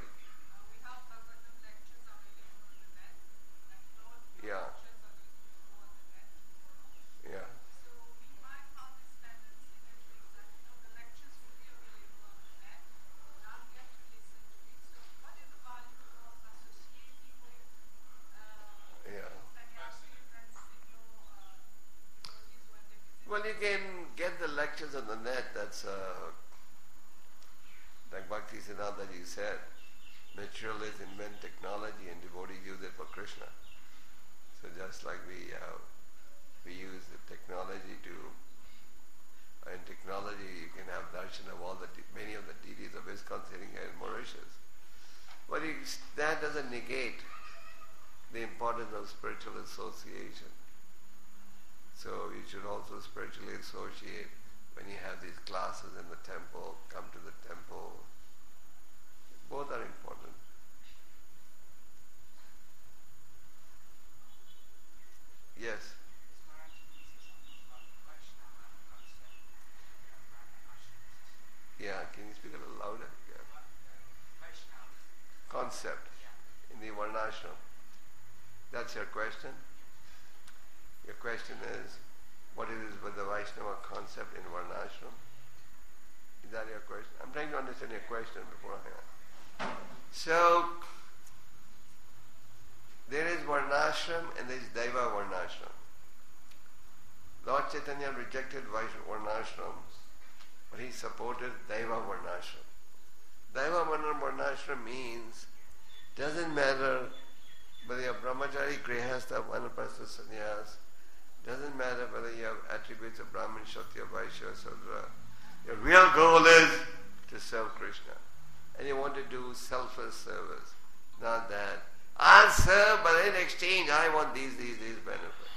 Yeah. Yeah. Yeah. Well, you can get the lectures on the net. That's uh, like Bhakti Siddhanta ji said. Materialists invent technology and devotees use it for Krishna. So just like we uh, we use the technology to, in technology you can have darshan of all the de- many of the deities of ISKCON sitting here in Mauritius. But it, that doesn't negate the importance of spiritual association. So you should also spiritually associate when you have these classes in the temple, come to the temple. Both are important. that's your question? Your question is, what it is with the Vaishnava concept in Varnashram? Is that your question? I'm trying to understand your question beforehand. So, there is Varnashram and there is Daiva Varnashram. Lord Chaitanya rejected Vaishnava Varnashrams, but he supported Daiva Varnashram. Daiva Varnashram means, doesn't matter whether you're brahmachari, grihastha, vanaprastha, sannyas, doesn't matter whether you have attributes of Brahmin, Kshatriya, Vaishya, Sudra. Your real goal is to serve Krishna. And you want to do selfless service. Not that, I'll serve, but in exchange I want these, these, these benefits.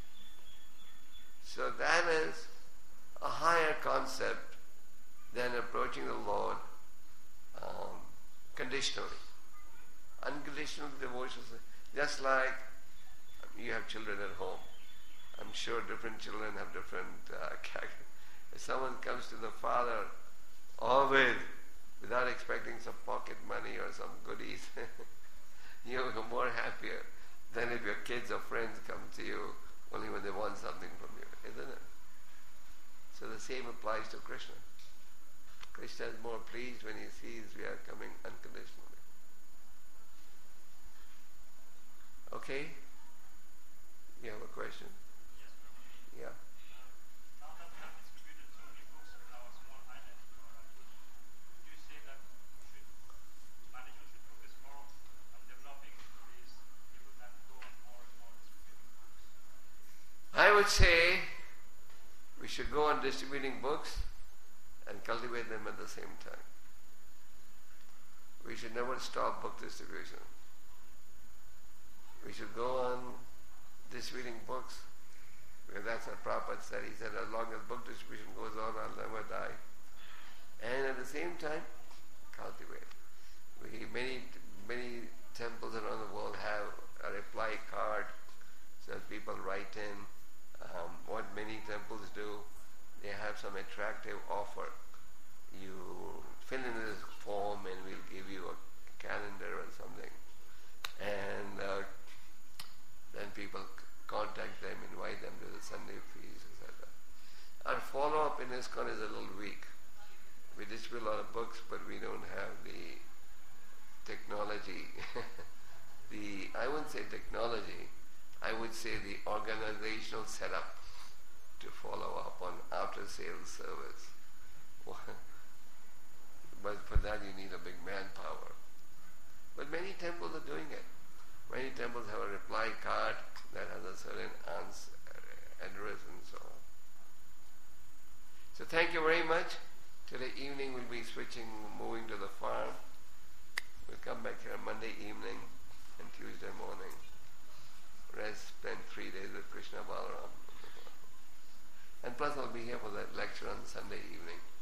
So that is a higher concept than approaching the Lord um, conditionally. Unconditional devotion, just like you have children at home. I'm sure different children have different uh, characters. If someone comes to the father always without expecting some pocket money or some goodies, you're more happier than if your kids or friends come to you only when they want something from you, isn't it? So the same applies to Krishna. Krishna is more pleased when he sees we are coming unconditionally. Okay? You have a question? Yes, Brahmani. Yeah. Now that we have distributed so many books in our small island, uh, would you say that we should, management should focus more on developing these people that go on more and more distributing books? I would say we should go on distributing books and cultivate them at the same time. We should never stop book distribution. We should go on distributing books, because that's what Prabhupada said. He said, as long as book distribution goes on, I'll never die. And at the same time, cultivate. We, many, many temples around the world have a reply card, so that people write in. Um, what many temples do, they have some attractive offer. You fill in this form and we'll give you a calendar or something. And uh, then people c- contact them, invite them to the Sunday feast, et cetera. Our follow-up in ISKCON is a little weak. We distribute a lot of books, but we don't have the technology. the I wouldn't say technology, I would say the organizational setup to follow up on after-sales service. But for that you need a big manpower. But many temples are doing it. Many temples have a reply card that has a certain answer, address and so on. So thank you very much. Today evening we'll be switching, moving to the farm. We'll come back here Monday evening and Tuesday morning. Rest, spend three days with Krishna Balaram. And plus I'll be here for that lecture on Sunday evening.